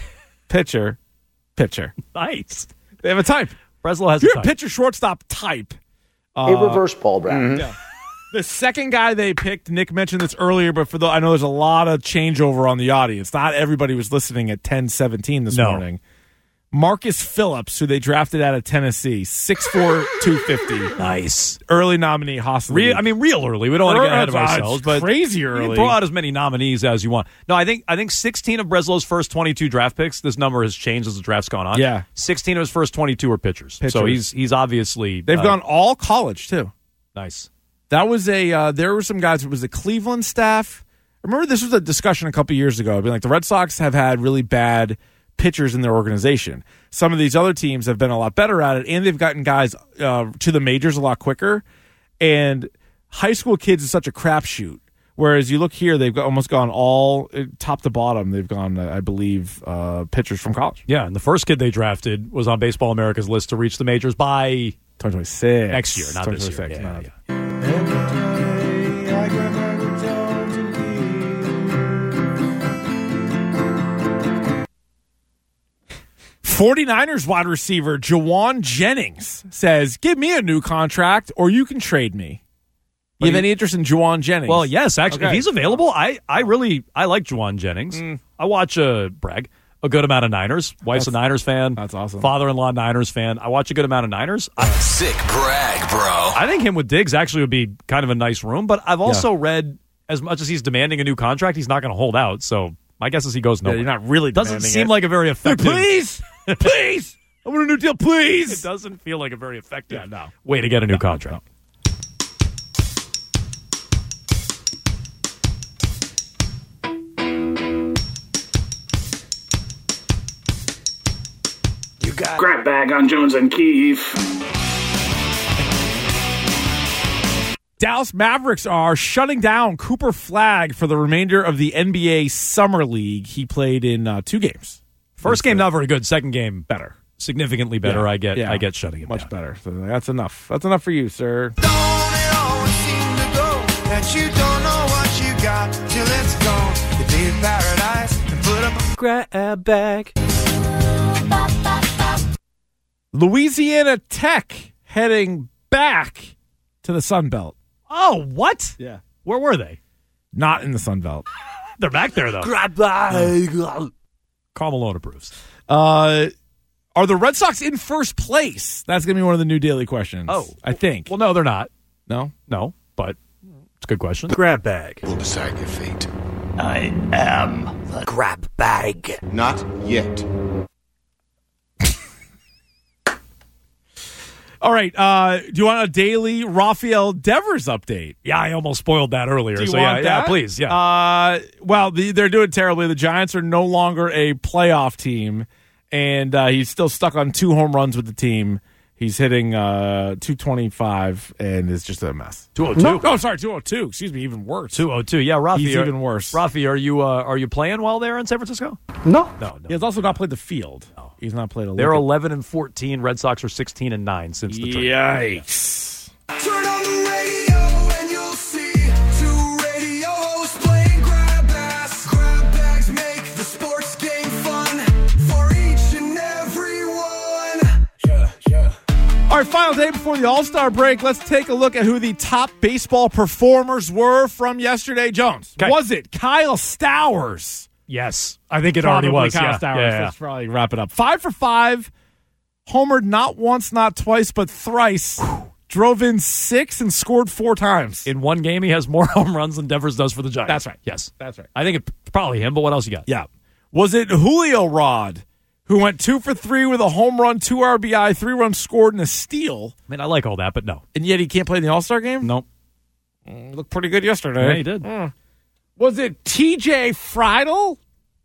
pitcher. Nice. They have a type. Breslow has You're a a type. pitcher, shortstop type. A reverse Paul Brown. Yeah. The second guy they picked, Nick mentioned this earlier, but I know there's a lot of changeover on the audience. Not everybody was listening at 10:17 this morning. Marcus Phillips, who they drafted out of Tennessee, 6'4", 250. Nice. Early nominee, hostile. Real early. We don't want to get ahead of ourselves, but crazy you early. can throw out as many nominees as you want. No, I think 16 of Breslow's first 22 draft picks. This number has changed as the draft's gone on. Yeah. 16 of his first 22 are pitchers. So he's obviously They've gone all college too. Nice. That was there were some guys. It was the Cleveland staff. Remember, this was a discussion a couple years ago. I'd be like, the Red Sox have had really bad pitchers in their organization. Some of these other teams have been a lot better at it, and they've gotten guys to the majors a lot quicker. And high school kids is such a crapshoot. Whereas you look here, they've almost gone all top to bottom. They've gone, I believe, pitchers from college. Yeah, and the first kid they drafted was on Baseball America's list to reach the majors by 2026. Next year, not this year. Yeah. 49ers wide receiver Jawan Jennings says, "Give me a new contract, or you can trade me." You have any interest in Jawan Jennings? Well, yes, actually, if he's available, I like Jawan Jennings. I watch a good amount of Niners. Wife's a Niners fan. That's awesome. Father-in-law Niners fan. I watch a good amount of Niners. Sick brag, bro. I think him with Diggs actually would be kind of a nice room, but I've also read as much as he's demanding a new contract, he's not going to hold out. So my guess is he goes nowhere. You're not really doesn't seem like a very effective. Please, please, I want a new deal, please. It doesn't feel like a very effective way to get a new contract. No. Grab bag on Jones and Keefe. Dallas Mavericks are shutting down Cooper Flagg for the remainder of the NBA Summer League. He played in 2 games. First game not very good. Second game better, significantly better. I get shutting him much down. better. So that's enough. That's enough for you, sir. Don't it always seem to go that you don't know what you got till it's gone? You leave paradise and put up a grab bag. Louisiana Tech heading back to the Sun Belt. Oh, what? Yeah. Where were they? Not in the Sun Belt. They're back there, though. Grab bag. Carl Malone approves. Are the Red Sox in first place? That's going to be one of the new daily questions. Oh. I think. Well, no, they're not. No? No, but it's a good question. Grab bag. We'll decide your fate. I am the grab bag. Not yet. All right. Do you want a daily Rafael Devers update? Yeah, I almost spoiled that earlier. Do you want that? Yeah, please. Yeah. Well, they're doing terribly. The Giants are no longer a playoff team, and he's still stuck on 2 home runs with the team. He's hitting 225, and it's just a mess. 202. No, sorry, 202. Excuse me, even worse. 202. Yeah, Rafi. He's even worse. Rafi, are you playing while there in San Francisco? No. No. He has also not played the field. No. He's not played a They're 11-14. Red Sox are 16-9 since the trade. Yikes. turn on the radio and you'll see 2 radio hosts playing grab bags make the sports game fun for each and every one. Yeah. All right, final day before the All-Star break. Let's take a look at who the top baseball performers were from yesterday. Jones, was it Kyle Stowers? Yes, I think it already was. Kyle Stowers. Yeah. Let's probably wrap it up. 5 for 5. Homered not once, not twice, but thrice. Drove in 6 and scored 4 times. In one game, he has more home runs than Devers does for the Giants. That's right. Yes. That's right. I think it's probably him, but what else you got? Yeah. Was it Julio Rod, who went 2 for 3 with a home run, 2 RBI, 3 runs scored, and a steal? I mean, I like all that, but no. And yet he can't play in the All-Star game? Nope. Looked pretty good yesterday. Yeah, he did. Was it TJ Friedel?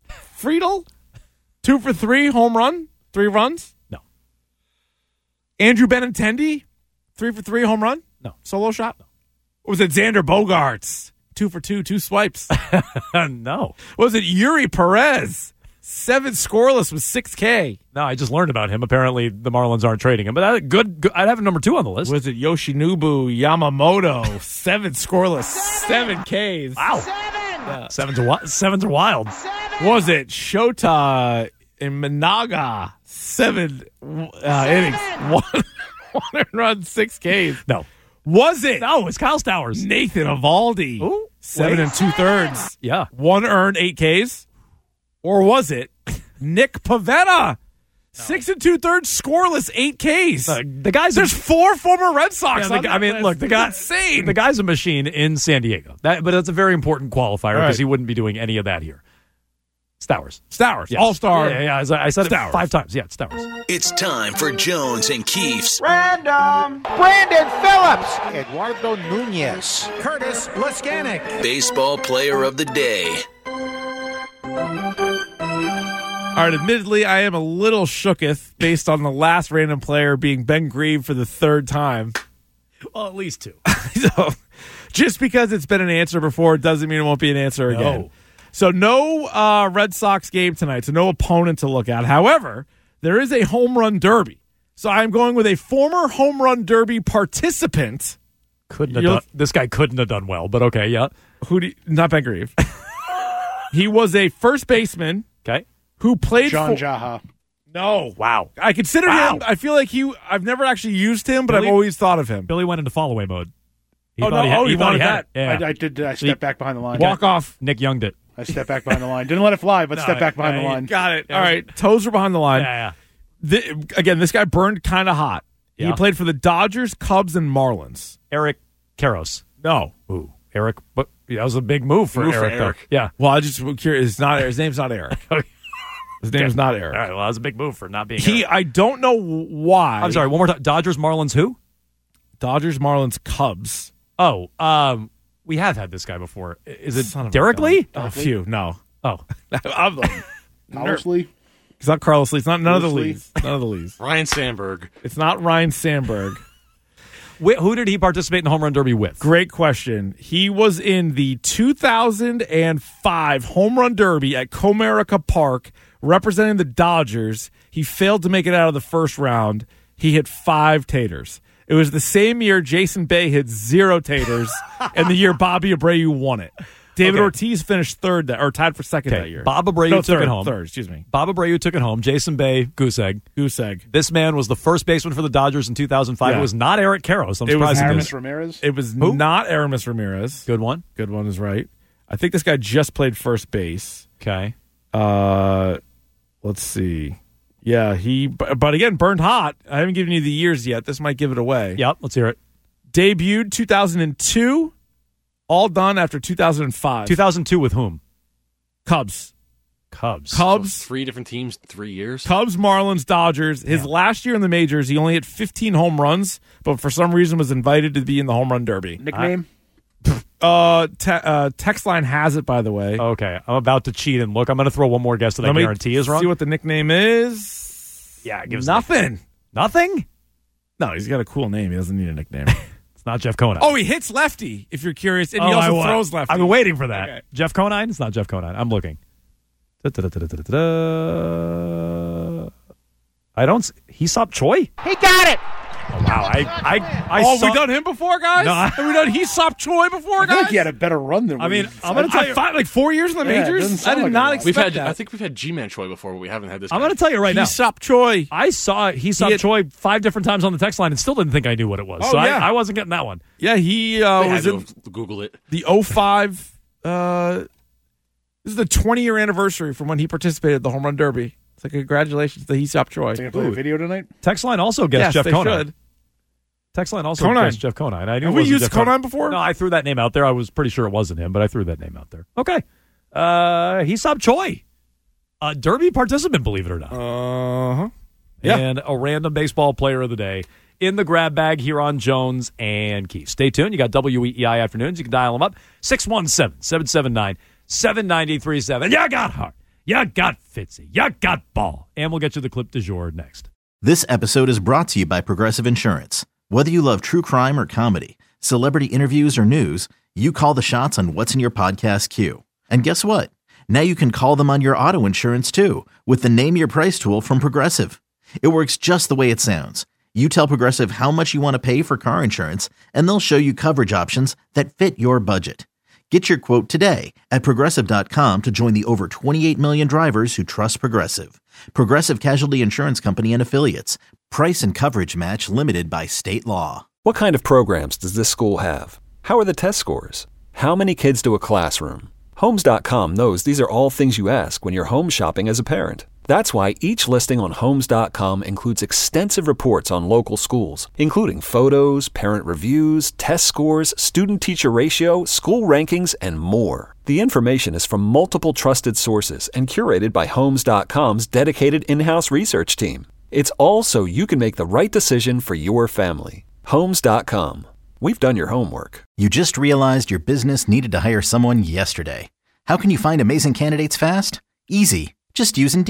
2 for 3, home run, 3 runs? No. Andrew Benintendi? 3 for 3, home run? No. Solo shot? No. Or was it Xander Bogaerts? 2 for 2, 2 swipes? No. Was it Yuri Perez? 7 scoreless with 6K? No, I just learned about him. Apparently, the Marlins aren't trading him. But good. I'd have him number 2 on the list. Was it Yoshinobu Yamamoto? 7 scoreless, 7 Ks? Wow. 7's are wild. Was it Shota Imanaga? 7 innings, 1 run, 6 Ks? No. Was it? No, it's Kyle Stowers. Nathan Eovaldi? Ooh, 7 2/3. Yeah. 1 earned, 8 Ks? Or was it Nick Pivetta? 6 2/3 scoreless, 8 Ks. The guy's There's 4 former Red Sox. Yeah, the guy, insane. The guy's a machine in San Diego. But that's a very important qualifier because he wouldn't be doing any of that here. Stowers. Yes. All-Star. Yeah. I said Stowers. it 5 times. Yeah, it's Stowers. It's time for Jones and Keefe's Random. Brandon Phillips. Eduardo Nunez. Curtis Laskanik. Baseball Player of the Day. All right, admittedly, I am a little shooketh based on the last random player being Ben Grieve for the third time. Well, at least 2. So, just because it's been an answer before doesn't mean it won't be an answer again. So no Red Sox game tonight, so no opponent to look at. However, there is a home run derby. So I'm going with a former home run derby participant. This guy couldn't have done well, but okay, yeah. Not Ben Grieve. He was a first baseman. Okay. Who played John Jaha. No. Wow. I considered him. I feel like I've never actually used him, but I've always thought of him. Billy went into fall-away mode. He wanted that. Yeah. I did. I stepped back behind the line. Walk off. Nick Young'd it. I stepped back behind the line. Didn't let it fly, but stepped back behind the line. Got it. All right. Toes were behind the line. Yeah. Again, this guy burned kind of hot. Yeah. He played for the Dodgers, Cubs, and Marlins. Eric Karros. No. Ooh, Eric. But that was a big move for Eric. Yeah. Well, I just curious. His name's not Eric. His name is not Eric. All right. Well, that was a big move for not being Eric. I don't know why. I'm sorry. One more time. Dodgers, Marlins, who? Dodgers, Marlins, Cubs. Oh, we have had this guy before. Is it Derek Lee? Oh, phew. No. Oh. I'm Carlos Lee? It's not Carlos Lee. It's not none of the Lees. None of the Lees. Ryan Sandberg. It's not Ryan Sandberg. Who did he participate in the home run derby with? Great question. He was in the 2005 home run derby at Comerica Park representing the Dodgers. He failed to make it out of the first round. He hit 5 taters. It was the same year Jason Bay hit 0 taters and the year Bobby Abreu won it. David Ortiz finished third or tied for second that year. Bob Abreu took it home. Third, excuse me. Bob Abreu took it home. Jason Bay, goose egg. Goose egg. This man was the first baseman for the Dodgers in 2005. Yeah. It was not Eric Karros. I'm surprised. It was Aramis Ramirez? It was not Aramis Ramirez. Good one. Good one is right. I think this guy just played first base. Okay. Let's see. Yeah, but again, burned hot. I haven't given you the years yet. This might give it away. Yep, let's hear it. Debuted 2002. All done after 2005. 2002 with whom? Cubs. So 3 different teams, 3 years. Cubs, Marlins, Dodgers. His last year in the majors, he only hit 15 home runs, but for some reason was invited to be in the home run derby. Nickname? Text line has it, by the way. Okay, I'm about to cheat and look. I'm going to throw one more guess that I guarantee is wrong. See what the nickname is. Yeah, it gives nothing. Nothing? No, he's got a cool name. He doesn't need a nickname. It's not Jeff Conine. Oh, he hits lefty, if you're curious, and he also throws lefty. I've been waiting for that. Okay. Jeff Conine? It's not Jeff Conine. I'm looking. I don't. Hesop Choi? He got it. Oh, wow. Have we done him before, guys? No, have we done Hesop Choi before, I guys? think he had a better run than I'm going to tell you. Like 4 years in the majors? I did not expect that. I think we've had G-Man Choi before, but we haven't had this I'm guy. going to tell you right now. Hesop Choi. I saw Hesop Choi 5 different times on the text line and still didn't think I knew what it was. So I wasn't getting that one. Yeah, he was in Google it. The 05. This is the 20-year anniversary from when he participated at the home run derby. It's like congratulations to Hesop Choi. Are they going to play a video tonight? Text line also guessed Jeff Conine. Should. Text line also guessed Jeff Conine. I knew Have we used Conine before? No, I threw that name out there. I was pretty sure it wasn't him, but I threw that name out there. Okay. Hesop Choi. A derby participant, believe it or not. Uh-huh. Yeah. And a random baseball player of the day in the grab bag here on Jones and Keith. Stay tuned. You got WEEI Afternoons. You can dial them up. 617-779-7937. You got heart. You got Fitzy. You got ball. And we'll get you the clip du jour next. This episode is brought to you by Progressive Insurance. Whether you love true crime or comedy, celebrity interviews or news, you call the shots on what's in your podcast queue. And guess what? Now you can call them on your auto insurance too with the Name Your Price tool from Progressive. It works just the way it sounds. You tell Progressive how much you want to pay for car insurance, and they'll show you coverage options that fit your budget. Get your quote today at Progressive.com to join the over 28 million drivers who trust Progressive. Progressive Casualty Insurance Company and Affiliates. Price and coverage match limited by state law. What kind of programs does this school have? How are the test scores? How many kids to a classroom? Homes.com knows these are all things you ask when you're home shopping as a parent. That's why each listing on Homes.com includes extensive reports on local schools, including photos, parent reviews, test scores, student-teacher ratio, school rankings, and more. The information is from multiple trusted sources and curated by Homes.com's dedicated in-house research team. It's all so you can make the right decision for your family. Homes.com. We've done your homework. You just realized your business needed to hire someone yesterday. How can you find amazing candidates fast? Easy. Just use Indeed.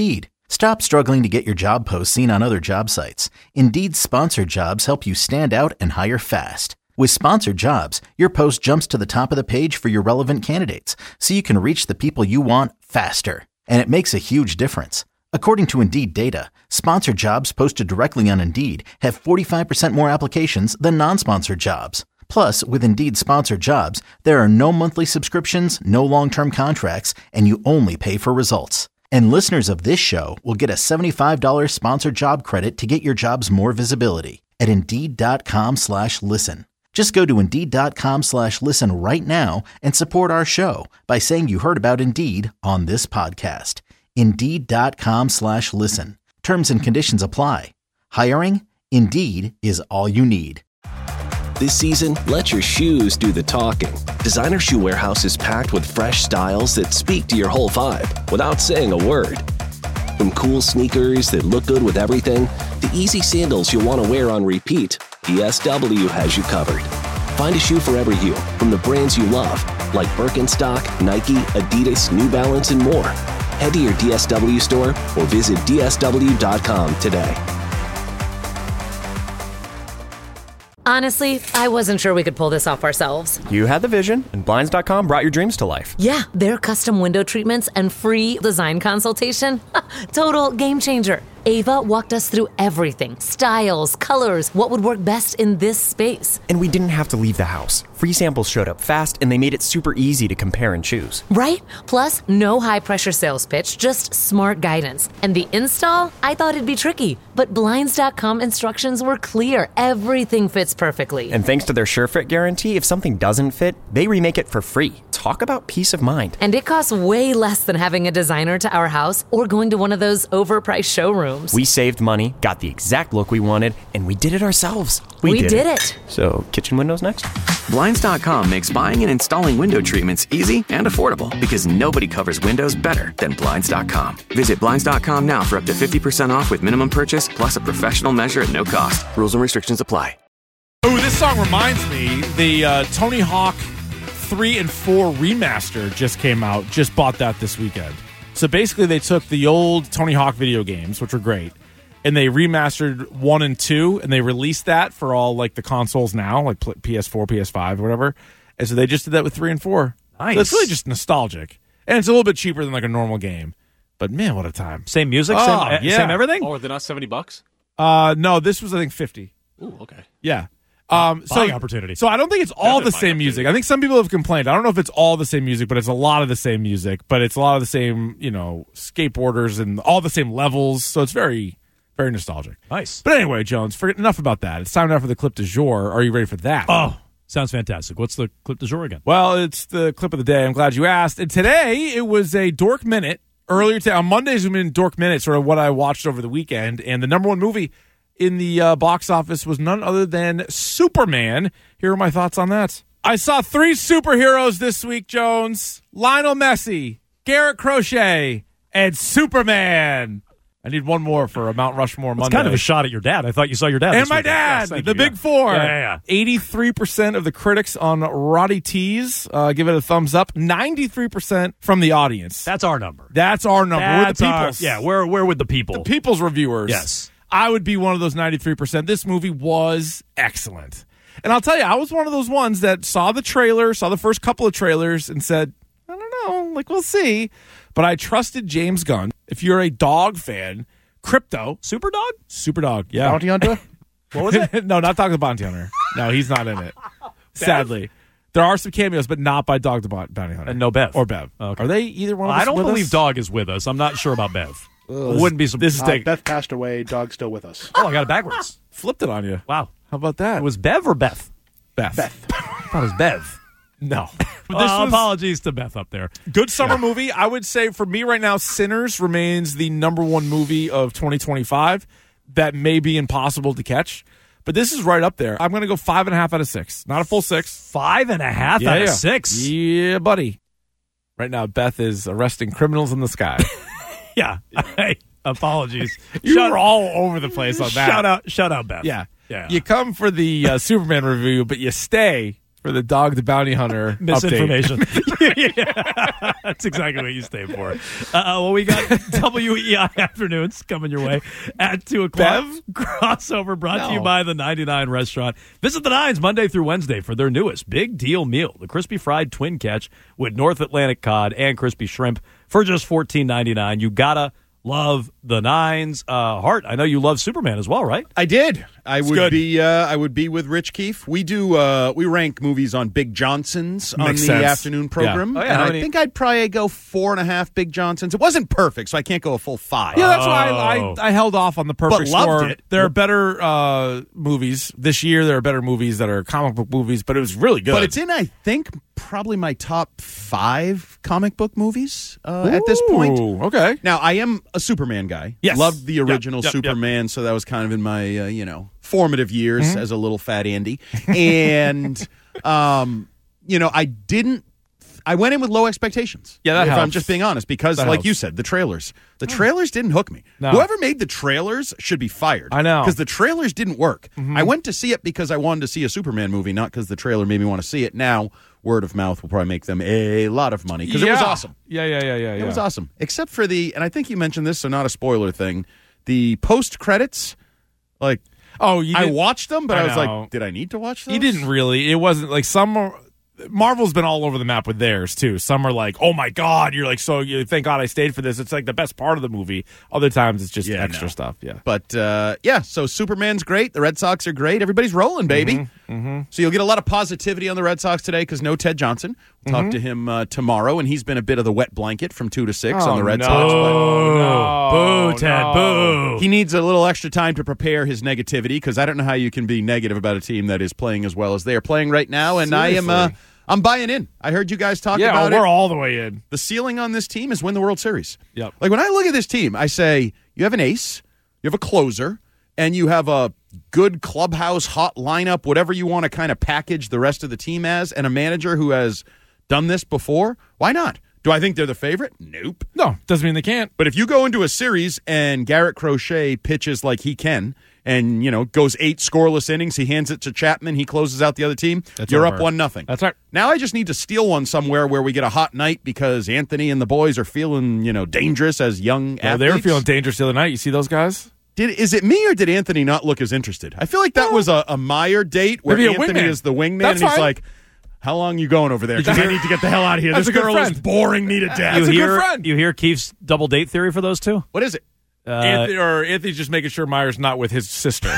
Stop struggling to get your job posts seen on other job sites. Indeed's sponsored jobs help you stand out and hire fast. With sponsored jobs, your post jumps to the top of the page for your relevant candidates, so you can reach the people you want faster. And it makes a huge difference. According to Indeed data, sponsored jobs posted directly on Indeed have 45% more applications than non-sponsored jobs. Plus, with Indeed sponsored jobs, there are no monthly subscriptions, no long-term contracts, and you only pay for results. And listeners of this show will get a $75 sponsored job credit to get your jobs more visibility at Indeed.com/listen. Just go to Indeed.com/listen right now and support our show by saying you heard about Indeed on this podcast. Indeed.com/listen. Terms and conditions apply. Hiring? Indeed is all you need. This season, let your shoes do the talking. Designer Shoe Warehouse is packed with fresh styles that speak to your whole vibe without saying a word. From cool sneakers that look good with everything, to easy sandals you'll want to wear on repeat, DSW has you covered. Find a shoe for every you, from the brands you love, like Birkenstock, Nike, Adidas, New Balance, and more. Head to your DSW store or visit DSW.com today. Honestly, I wasn't sure we could pull this off ourselves. You had the vision, and Blinds.com brought your dreams to life. Yeah, their custom window treatments and free design consultation. Total game changer. Ava walked us through everything. Styles, colors, what would work best in this space. And we didn't have to leave the house. Free samples showed up fast, and they made it super easy to compare and choose. Right? Plus, no high-pressure sales pitch, just smart guidance. And the install? I thought it'd be tricky, but Blinds.com instructions were clear. Everything fits perfectly. And thanks to their SureFit guarantee, if something doesn't fit, they remake it for free. Talk about peace of mind. And it costs way less than having a designer to our house or going to one of those overpriced showrooms. We saved money, got the exact look we wanted, and we did it ourselves. We did it. So, kitchen windows next? Blinds.com makes buying and installing window treatments easy and affordable because nobody covers windows better than Blinds.com. Visit Blinds.com now for up to 50% off with minimum purchase plus a professional measure at no cost. Rules and restrictions apply. Oh, this song reminds me, the Tony Hawk 3 and 4 remaster just came out. Just bought that this weekend. So basically they took the old Tony Hawk video games, which were great, and they remastered 1 and 2, and they released that for all like the consoles now, like PS4, PS5, whatever. And so they just did that with 3 and 4. Nice. So it's really just nostalgic. And it's a little bit cheaper than like a normal game. But man, what a time. Same music, same everything? Oh, are they not $70? No, this was I think 50. Ooh, okay. Yeah. Buying opportunity. So I don't think it's all the same music. I think some people have complained. I don't know if it's all the same music, but it's a lot of the same music. But it's a lot of the same, skateboarders and all the same levels. So it's very, very nostalgic. Nice. But anyway, Jones, enough about that. It's time now for the clip du jour. Are you ready for that? Oh, sounds fantastic. What's the clip du jour again? Well, it's the clip of the day. I'm glad you asked. And today it was a Dork Minute. Earlier today, on Mondays, we've been Dork Minute, sort of what I watched over the weekend. And the number one movie in the box office was none other than Superman. Here are my thoughts on that. I saw 3 superheroes this week, Jones. Lionel Messi, Garrett Crochet, and Superman. I need one more for a Mount Rushmore Monday. It's kind of a shot at your dad. I thought you saw your dad. And my dad, yes, the big 4. Yeah. 83% of the critics on Roddy T's give it a thumbs up. 93% from the audience. That's our number. That's our number. We're the people's. We're with the people. The people's reviewers. Yes. I would be one of those 93%. This movie was excellent. And I'll tell you, I was one of those ones that saw the trailer, saw the first couple of trailers, and said, I don't know, we'll see. But I trusted James Gunn. If you're a dog fan, Crypto. Superdog, yeah. Bounty Hunter? What was it? No, not Dog the Bounty Hunter. No, he's not in it. Sadly. There are some cameos, but not by Dog the Bounty Hunter. And no Bev. Or Bev. Okay. Are they either one of us? I don't with believe us? Dog is with us. I'm not sure about Bev. Wouldn't be surprised. Beth passed away. Dog's still with us. Oh, I got it backwards. Flipped it on you. Wow. How about that? It was Bev or Beth? Beth. I thought it was Bev. No. Apologies to Beth up there. Good summer movie. I would say for me right now, Sinners remains the number one movie of 2025. That may be impossible to catch. But this is right up there. I'm going to go 5.5 out of 6. Not a full 6. 5.5 out of 6? Yeah, buddy. Right now, Beth is arresting criminals in the sky. Yeah. Hey, apologies. You were all over the place on that. Shout out, Beth. Yeah. Yeah. You come for the Superman review, but you stay For the Dog the Bounty Hunter misinformation. Yeah, that's exactly what you stay for. Well, we got WEI Afternoons coming your way at 2 o'clock. Bev? Crossover brought to you by the 99 Restaurant. Visit the Nines Monday through Wednesday for their newest big deal meal, the crispy fried twin catch with North Atlantic cod and crispy shrimp for just $14.99. You gotta love the Nines. Hart, I know you love Superman as well, right? I did. I would be with Rich Keefe. We do we rank movies on Big Johnsons on Makes the sense. afternoon program. Yeah. Oh, yeah. And I think I'd probably go 4.5 Big Johnsons. It wasn't perfect, so I can't go a full 5. Yeah, that's why I held off on the perfect But loved score. it. There are better movies this year. There are better movies that are comic book movies, but it was really good. But it's in, I think, probably my top 5 comic book movies at this point. Okay. Now, I am a Superman guy. Yes. Loved the original Yep. Superman, so that was kind of in my, formative years as a little fat Andy. And, I went in with low expectations. Yeah, that if helps. I'm just being honest, because, That like helps. you said, the trailers didn't hook me. No. Whoever made the trailers should be fired. I know. Because the trailers didn't work. Mhm. I went to see it because I wanted to see a Superman movie, not because the trailer made me want to see it. Now, word of mouth will probably make them a lot of money because it was awesome. Yeah. It was awesome. Except for and I think you mentioned this, so not a spoiler thing, the post-credits, like, I watched them, but I was like, did I need to watch those? You didn't really. It wasn't like Marvel's been all over the map with theirs too. Some are like, "Oh my god!" You're like, thank God I stayed for this." It's like the best part of the movie. Other times it's just extra stuff. Yeah, but so Superman's great. The Red Sox are great. Everybody's rolling, baby. Mm-hmm. So you'll get a lot of positivity on the Red Sox today because no Ted Johnson. We'll talk to him tomorrow, and he's been a bit of the wet blanket from 2 to 6 on the Red Sox. Boo, Ted, boo. He needs a little extra time to prepare his negativity because I don't know how you can be negative about a team that is playing as well as they are playing right now. And I'm buying in. I heard you guys talk about it. We're all the way in. The ceiling on this team is win the World Series. Yep. Like when I look at this team, I say you have an ace, you have a closer, and you have a good clubhouse, hot lineup, whatever you want to kind of package the rest of the team as, and a manager who has done this before. Why not? Do I think they're the favorite? Nope. No, doesn't mean they can't. But if you go into a series and Garrett Crochet pitches like he can and, goes 8 scoreless innings, he hands it to Chapman, he closes out the other team, you're up 1-0. That's right. Now I just need to steal one somewhere where we get a hot night because Anthony and the boys are feeling, dangerous as young athletes. They were feeling dangerous the other night. You see those guys? Is it me or did Anthony not look as interested? I feel like that was a Meyer date where Maybe a Anthony wingman. is the wingman That's and he's fine. like, how long you going over there? Because I need to get the hell out of here. That's This a good girl is friend. boring me to death. That's a good friend. You hear Keefe's double date theory for those two? What is it? Anthony's just making sure Meyer's not with his sister.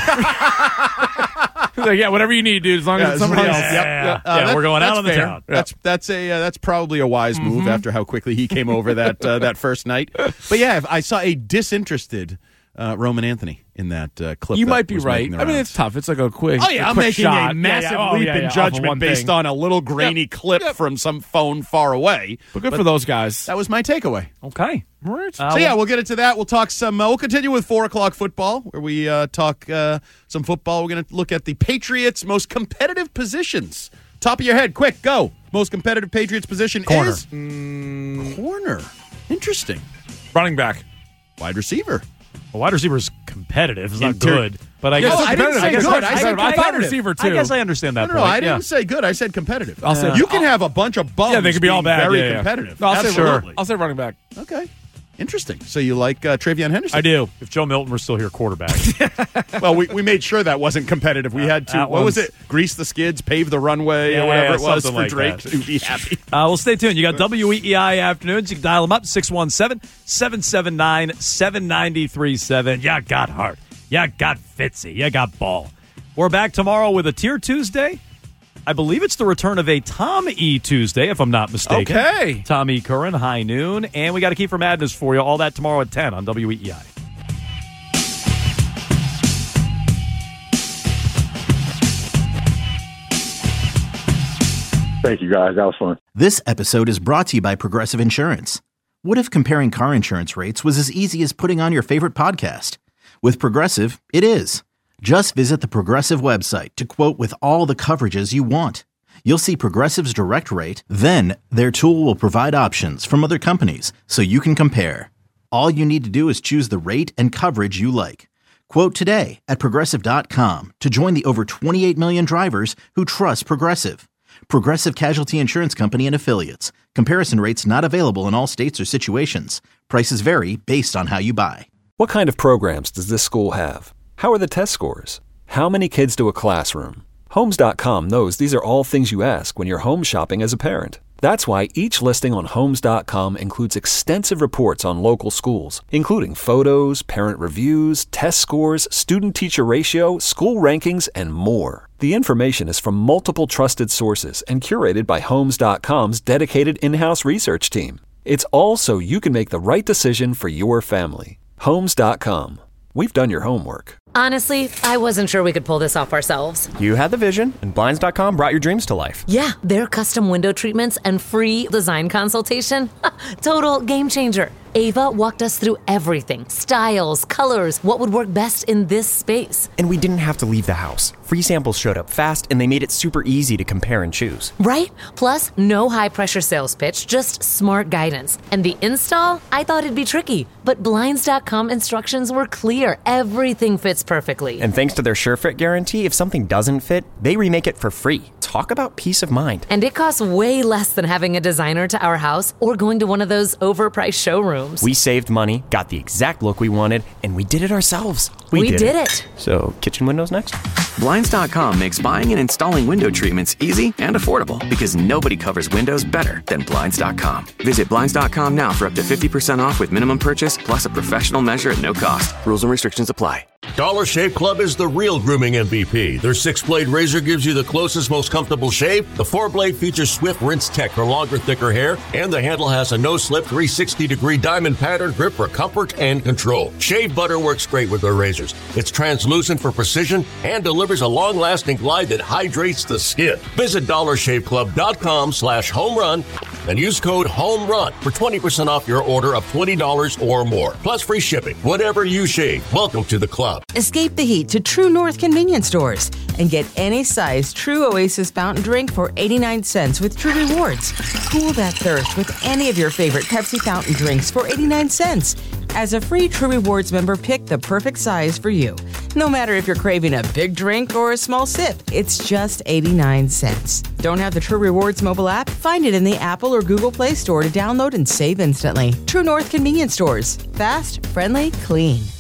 He's like, yeah, whatever you need, dude, as long as it's somebody else. Yeah, we're going out on the fair. town. That's probably a wise move after how quickly he came over that first night. But yeah, I saw a disinterested Roman Anthony in that clip. You that might be was right. making the I mean, rounds. it's tough. It's like a quick. Oh yeah, I'm quick making shot. a massive leap in off of judgment one based thing. on a little grainy clip from some phone far away. But good for those guys. That was my takeaway. Okay. All right. So yeah, we'll get into that. We'll talk some. We'll continue with 4:00 football, where we talk some football. We're going to look at the Patriots' most competitive positions. Top of your head, quick, go. Most competitive Patriots position Corner. is corner. Interesting. Running back. Wide receiver. A wide receiver is competitive. It's not Inter- good. But I No, guess I didn't say good. I said I thought competitive. receiver too. I guess I understand that No, point. I didn't yeah. say good. I said competitive. I'll say- you can have a bunch of bums. Yeah, they could be all being bad. Very Yeah. competitive. No, Absolutely. I'll say running back. Okay. Interesting. So you like Travion Henderson? I do. If Joe Milton were still here, quarterback. Well, we made sure that wasn't competitive. We had to, that what was one's- it? Grease the skids, pave the runway, Yeah, or whatever it was something for like Drake that. to be happy. Well, stay tuned. You got WEEI Afternoons. You can dial them up, 617-779-7937. You got heart. You got Fitzy. You got ball. We're back tomorrow with a Tier Tuesday. I believe it's the return of a Tom E. Tuesday, if I'm not mistaken. Okay. Tom E. Curran, high noon. And we got to keep for madness for you. All that tomorrow at 10 on WEEI. Thank you, guys. That was fun. This episode is brought to you by Progressive Insurance. What if comparing car insurance rates was as easy as putting on your favorite podcast? With Progressive, it is. Just visit the Progressive website to quote with all the coverages you want. You'll see Progressive's direct rate, then their tool will provide options from other companies so you can compare. All you need to do is choose the rate and coverage you like. Quote today at Progressive.com to join the over 28 million drivers who trust Progressive. Progressive Casualty Insurance Company and Affiliates. Comparison rates not available in all states or situations. Prices vary based on how you buy. What kind of programs does this school have? How are the test scores? How many kids do a classroom? Homes.com knows these are all things you ask when you're home shopping as a parent. That's why each listing on Homes.com includes extensive reports on local schools, including photos, parent reviews, test scores, student-teacher ratio, school rankings, and more. The information is from multiple trusted sources and curated by Homes.com's dedicated in-house research team. It's all so you can make the right decision for your family. Homes.com. We've done your homework. Honestly, I wasn't sure we could pull this off ourselves. You had the vision, and Blinds.com brought your dreams to life. Yeah, their custom window treatments and free design consultation. Total game changer. Ava walked us through everything. Styles, colors, what would work best in this space. And we didn't have to leave the house. Free samples showed up fast, and they made it super easy to compare and choose. Right? Plus, no high-pressure sales pitch, just smart guidance. And the install? I thought it'd be tricky, but Blinds.com instructions were clear. Everything fits perfectly. And thanks to their SureFit guarantee, if something doesn't fit, they remake it for free. Talk about peace of mind. And it costs way less than having a designer to our house or going to one of those overpriced showrooms. We saved money, got the exact look we wanted, and we did it ourselves. We did it. So, kitchen windows next? Blinds.com makes buying and installing window treatments easy and affordable because nobody covers windows better than Blinds.com. Visit Blinds.com now for up to 50% off with minimum purchase plus a professional measure at no cost. Rules and restrictions apply. Dollar Shave Club is the real grooming MVP. Their 6-blade razor gives you the closest, most comfortable shave. The 4-blade features swift rinse tech for longer, thicker hair, and the handle has a no-slip 360-degree diamond pattern grip for comfort and control. Shave butter works great with their razors. It's translucent for precision and delivers a long-lasting glide that hydrates the skin. Visit DollarShaveClub.com/homerun and use code HOMERUN for 20% off your order of $20 or more. Plus free shipping. Whatever you shave, welcome to the club. Escape the heat to True North convenience stores and get any size True Oasis fountain drink for 89 cents with True Rewards. Cool that thirst with any of your favorite Pepsi fountain drinks for 89 cents. As a free True Rewards member, pick the perfect size for you. No matter if you're craving a big drink or a small sip, it's just 89 cents. Don't have the True Rewards mobile app? Find it in the Apple or Google Play Store to download and save instantly. True North convenience stores. Fast, friendly, clean.